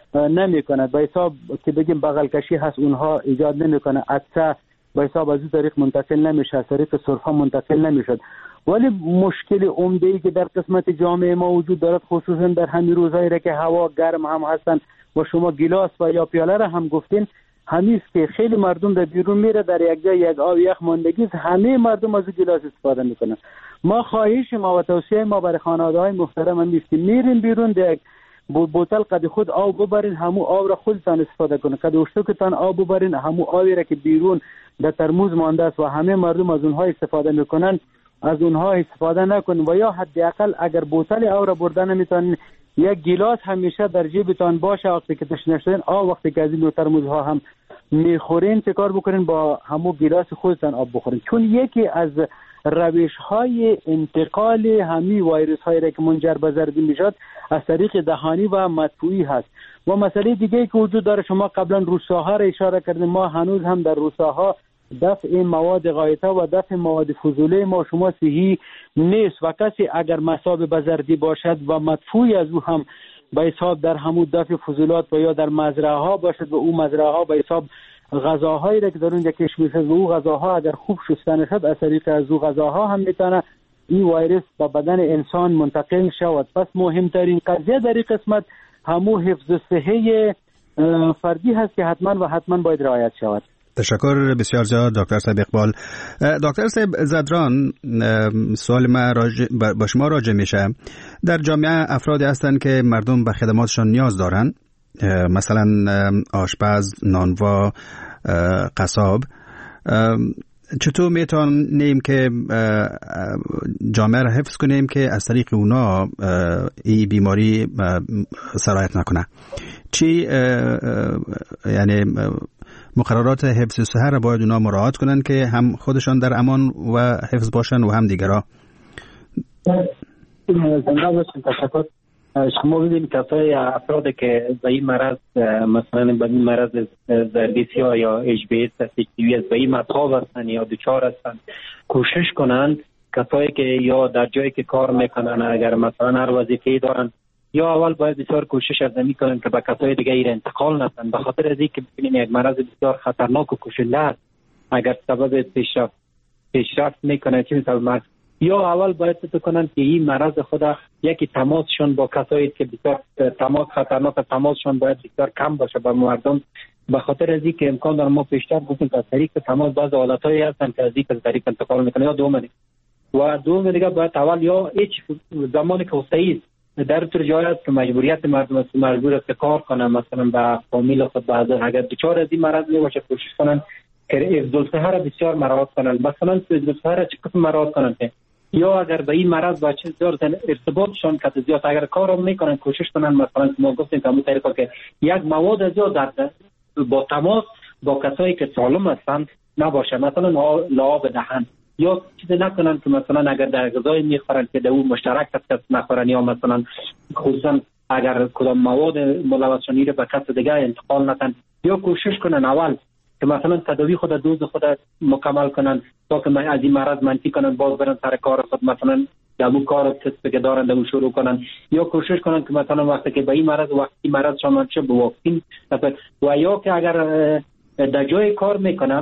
نمی کند. به حساب که بگیم بغل کشی هست اونها ایجاد نمی کنه. عطسه به حساب از این طریق منتقل نمیشه، از طریق سرفه منتقل نمیشد. ولی مشکل عمده‌ای که در قسمت جامعه ما وجود دارد، خصوصا در همین روزایی را که هوا گرم هم هستن و شما گلاس و یا پیاله را هم گفتین، همیست که خیلی مردم در بیرون میره، در یک جای یک آب یخ ماندگی، همه مردم از گلاس استفاده میکنن. ما خواهش ما و توصیه ما برای خانواده‌های محترم همیست که میرین بیرون در بوتل قد خود آب ببرین، همو آب را خودتان استفاده کنین. قد اشتکتان آب ببرین، همو آبی را که بیرون در ترموز مانده است و همه مردم از اونها استفاده میکنن از اونها استفاده نکنین. و یا حداقل اگر بوتل آب را برده نمیتونین، یک گلاس همیشه در جیبتان باشه. وقتی که تشنه شدین آب، وقتی که از این ترموزها هم میخورین چه کار بکنین؟ با همو گلاس خودتان آب بخورین. چون یکی از روش های انتقال همین ویروس هایی را که منجر به زردی میشد از طریق دهانی و مدفوعی هست. و مسئله دیگه که وجود داره، شما قبلا روساها را اشاره کردیم، ما هنوز هم در روساها دفع مواد غایطه و دفع مواد فضوله ما شما صحیح نیست و کسی اگر مصاب به زردی باشد و مدفوعی از او هم به حساب در همون دفع فضولات و یا در مزرعه ها باشد و او مزرعه ها به حساب غذاهایی را که در اونجا کشت میشه و او غذاها اگر خوب شسته نشد از طریق از او غذاها هم میتونه این ویروس به بدن انسان منتقل شود. پس مهمترین قضیه در این قسمت همون حفظ صحه فردی هست که حتما و حتما باید رعایت شود. تشکر بسیار زیاد دکتر صاحب اقبال. دکتر صاحب زدران، سوال من با شما راجع میشه. در جامعه افرادی هستند که مردم به خدماتشان نیاز دارن، مثلا آشپز، نانوا، قصاب. چطور میتونیم که جامعه را حفظ کنیم که از طریق اونا این بیماری سرایت نکنه؟ چی یعنی مقررات حفظ صحه را باید اونا مراعات کنن که هم خودشان در امان و حفظ باشن و هم دیگرها؟ زنده باشین. تشکر. شما ببینید کسای افرادی که به این مرض، مثلا به این مرض زردیسیا یا اچ بی اس اچ تی وی به این مطاب هستن یا دچار هستن، کوشش کنند کسایی که یا در جایی که کار میکنن اگر مثلا هر وظیفه‌ای دارن، یا اول باید بسیار کوشش از نمی کنن که به کسای دیگه ایر انتقال نتن، به خاطر از اینکه ببینید یک مرض بسیار خطرناک و کشنده است. اگر سبب پیشرفت پیشرفت میکنه چه مثل مرض، یا اول باید فکر کنن که این مرض خود یکی تماسشون با کسایی که بسیار تماس خطرناک، تماسشون باید بسیار کم باشه با مردم، به خاطر از اینکه امکان داره ما پیشتر گفتیم از طریق تماس بعض حالتایی هستن که از این طریق انتقال میکنه. یا دوم و دوم دیگه باید اول یا هیچ زمانی که خسته‌ای در طور جای است که مجبوریت مردم است مجبور است کار کنن، مثلا با فامیل خود بعضی اگر دچار از این مرض میشه کوشش کنن که حفظ الصحه را بسیار مراعات کنن. مثلا حفظ الصحه را چه قسم مراعات کنن که یا اگر به این مرض با چه زیاد ارتباطشون که زیاد اگر کارو میکنن کوشش کنن مثلا ما گفتیم که طریقه که یک مواد زیاد در با تماس با کسایی که سالم هستند نباشه، مثلا لعاب دهن، یا چیزی نکنن که مثلا اگر در غذای میخورن که در اون مشترک کس نخورن، یا مثلا خصوصا اگر کدام مواد ملوث شده به کس دیگه انتقال ندن، یا کوشش کنن اول که مثلا تداوی خود دوز خود مکمل کنن تا که از این مرض منفی کنن، باز برن سر کار خود مثلا در اون کار کسب که دارن در اون شروع کنن، یا کوشش کنن که مثلا وقتی که به این مرض وقتی مرض شما چه به واکسین، و یا که اگر در جای کار میکنن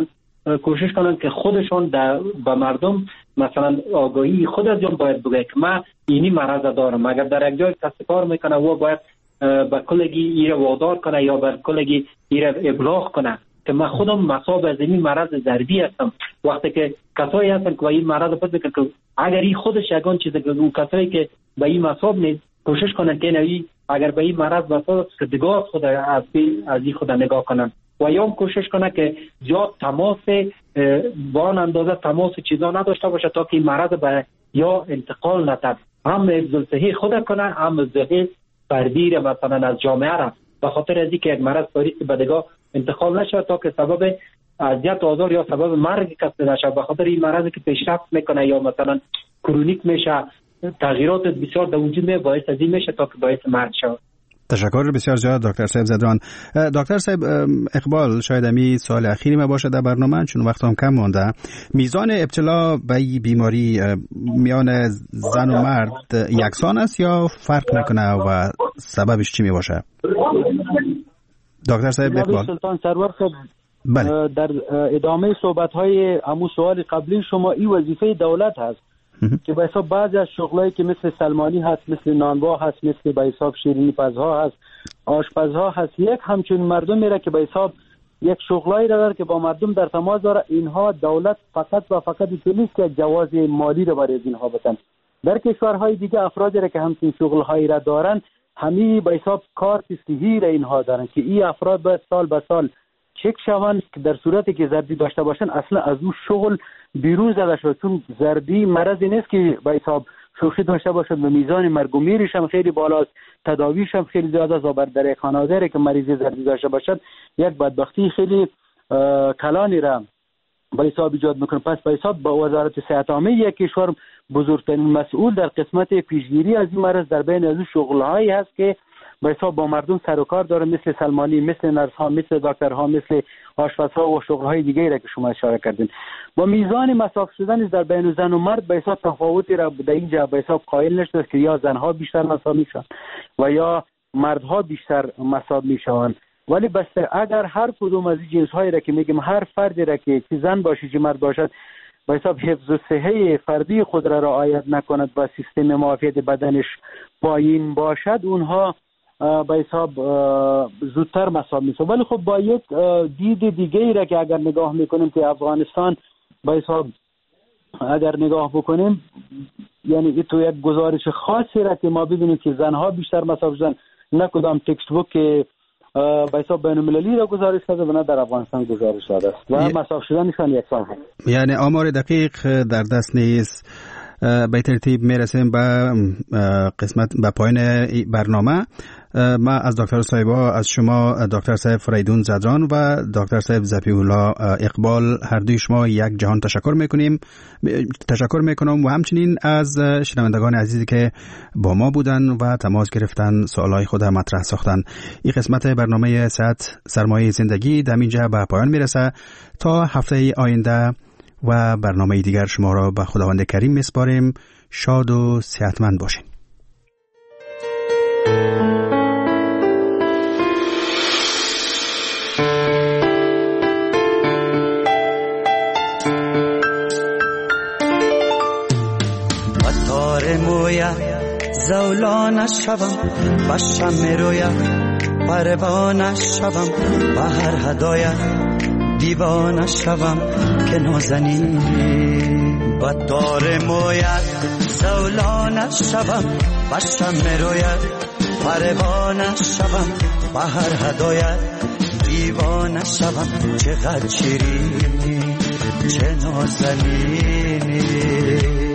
کوشش کنن که خودشان به مردم مثلا آگاهی خود از جان باید بگه که من اینی مرض دارم. اگر در یک جای کسب کار میکنه و باید به کلگی ایره وادار کنه یا به کلگی ایره ابلاغ کنه که من خودم مصاب از این مرض ضربی هستم. وقتی که کسایی هستن که این مرض پس میکنن که اگر این خودش یگان چیزه که اون کسایی که به این مصاب نیست کوشش کنن که نوی اگر به این مرض مصاب که دیگاه خود از این خود نگاه کنن و یا کوشش کنه که زیاد تماس با اندازه تماس چیزا نداشته باشه تا که این مرض به یا انتقال نتد، هم حفظ صحی خود کنه هم صحی فردی را مثلا از جامعه را، به خاطر از اینکه یک مرض فاریسی به دیگاه انتقال نشه تا که سبب اذیت و آزار یا سبب مرگ کسی نشه. به خاطر این مرضی که پیشرفت میکنه یا مثلا کرونیک میشه تغییرات بسیار در وجود می باعث از این میشه تا که باعث مرگ شود. تشکر بسیار زیاد دکتر صاحب زدران. دکتر صاحب اقبال، شاید امی سوال اخیری ما باشه در برنامه چون وقت هم کم مونده. میزان ابتلا به این بیماری میان زن و مرد یکسان است یا فرق میکنه و سببش چی می باشه؟ دکتر صاحب اقبال. سلطان سرور صاحب بله. در ادامه صحبت های همون سوال قبلی شما این وظیفه دولت هست که به حساب بعضی از شغلایی که مثل سلمانی هست، مثل نانوا هست، مثل به حساب شیرینی پزها هست، آشپزها هست، یک همچنین مردم میره که به حساب یک شغلایی داره که با مردم در تماس داره. اینها دولت فقط و فقط نیست که جواز مالی رو برای اینها بدن. در کشورهای دیگه افرادی را که همچین شغلهایی را دارن همین به حساب کارت صحی را اینها دارن که این افراد باید سال به سال چک شوند که در صورتی که زردی داشته باشن اصلا از اون شغل بیرون زده شد، چون زردی مرضی نیست که به حساب شوخی داشته باشد و میزان مرگ و میرش هم خیلی بالاست، تداویش هم خیلی زیاد است و بر در خانواده که مریضی زردی داشته باشد یک بدبختی خیلی کلانی را به حساب ایجاد میکنه. پس به حساب با وزارت صحت عامه یک کشور بزرگترین مسئول در قسمت پیشگیری از این مرض در بین از اون شغل‌هایی هست که به حساب با مردم سر و کار داره، مثل سلمانی، مثل نرس‌ها، مثل دکترها، مثل آشپزها و شغل‌های دیگه‌ای را که شما اشاره کردین. با میزان مساوی شدن در بین زن و مرد به حساب تفاوتی را در اینجا به حساب قائل نشده که یا زنها بیشتر مساوی میشن و یا مردها بیشتر مساوی میشن. ولی بس اگر هر کدوم از این جنس‌هایی را که میگم هر فردی را که زن باشه چه مرد باشد به حساب حفظ و صحه فردی خود را رعایت نکند و سیستم معافیت بدنش پایین باشد اونها به حساب زودتر مساوی میشه. ولی خب با یک دید دیگه ای را که اگر نگاه میکنیم که افغانستان به حساب اگر نگاه بکنیم یعنی تو یک گزارش خاصی را که ما ببینیم که زنها بیشتر مساوی شدن، نه کدام تکست بوک که به حساب بین المللی را گزارش شده و نه در افغانستان گزارش شده است و مساوی شدنشان یکسان هست. یعنی آمار دقیق در دست نیست. به ترتیب میرسیم به قسمت به پایان برنامه. ما از دکتر صاحبا، از شما دکتر صاحب فریدون زدران و دکتر صاحب ظفی الله اقبال، هر دوی شما یک جهان تشکر میکنیم تشکر میکنم و همچنین از شنوندگان عزیزی که با ما بودن و تماس گرفتن، سوالای خود مطرح ساختن. این قسمت برنامه صحت سرمایه زندگی در اینجا به پایان میرسه. تا هفته آینده و برنامه دیگر شما را به خداوند کریم میسپاریم. شاد و صحتمند باشین. بطار مویا زولان شوم بشم میرویا پروانه شوم به هر هدایت دیوانه شوم که نازنی. بطار مویت زولانه شوم بشم میروید پروانه شوم به هر هدایت دیوانه شوم. چقدر شیرینی چه نازنینی.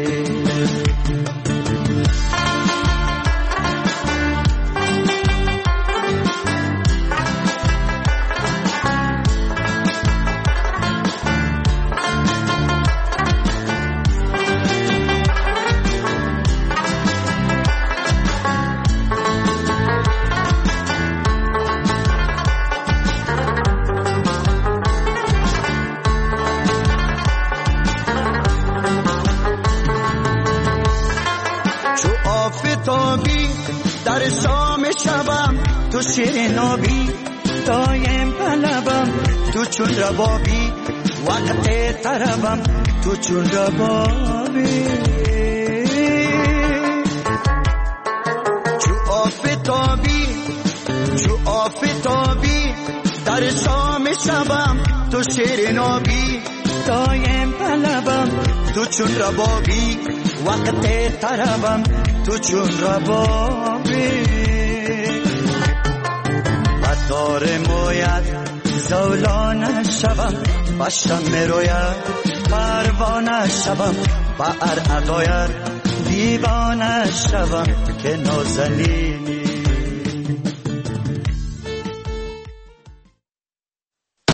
در شام شبم تو شیر نابی دایم پلبم تو چون ربابی وقت طربم تو چون ربابی چو آفتابی چو آفتابی در شام شبم تو شیر نابی دایم طلبم تو چون ربابی وقت طربم تو چون ربابی دار مویت زولانه شبم باشم میروید پروانه شبم با ار ادایر دیوانه شبم که نازنینی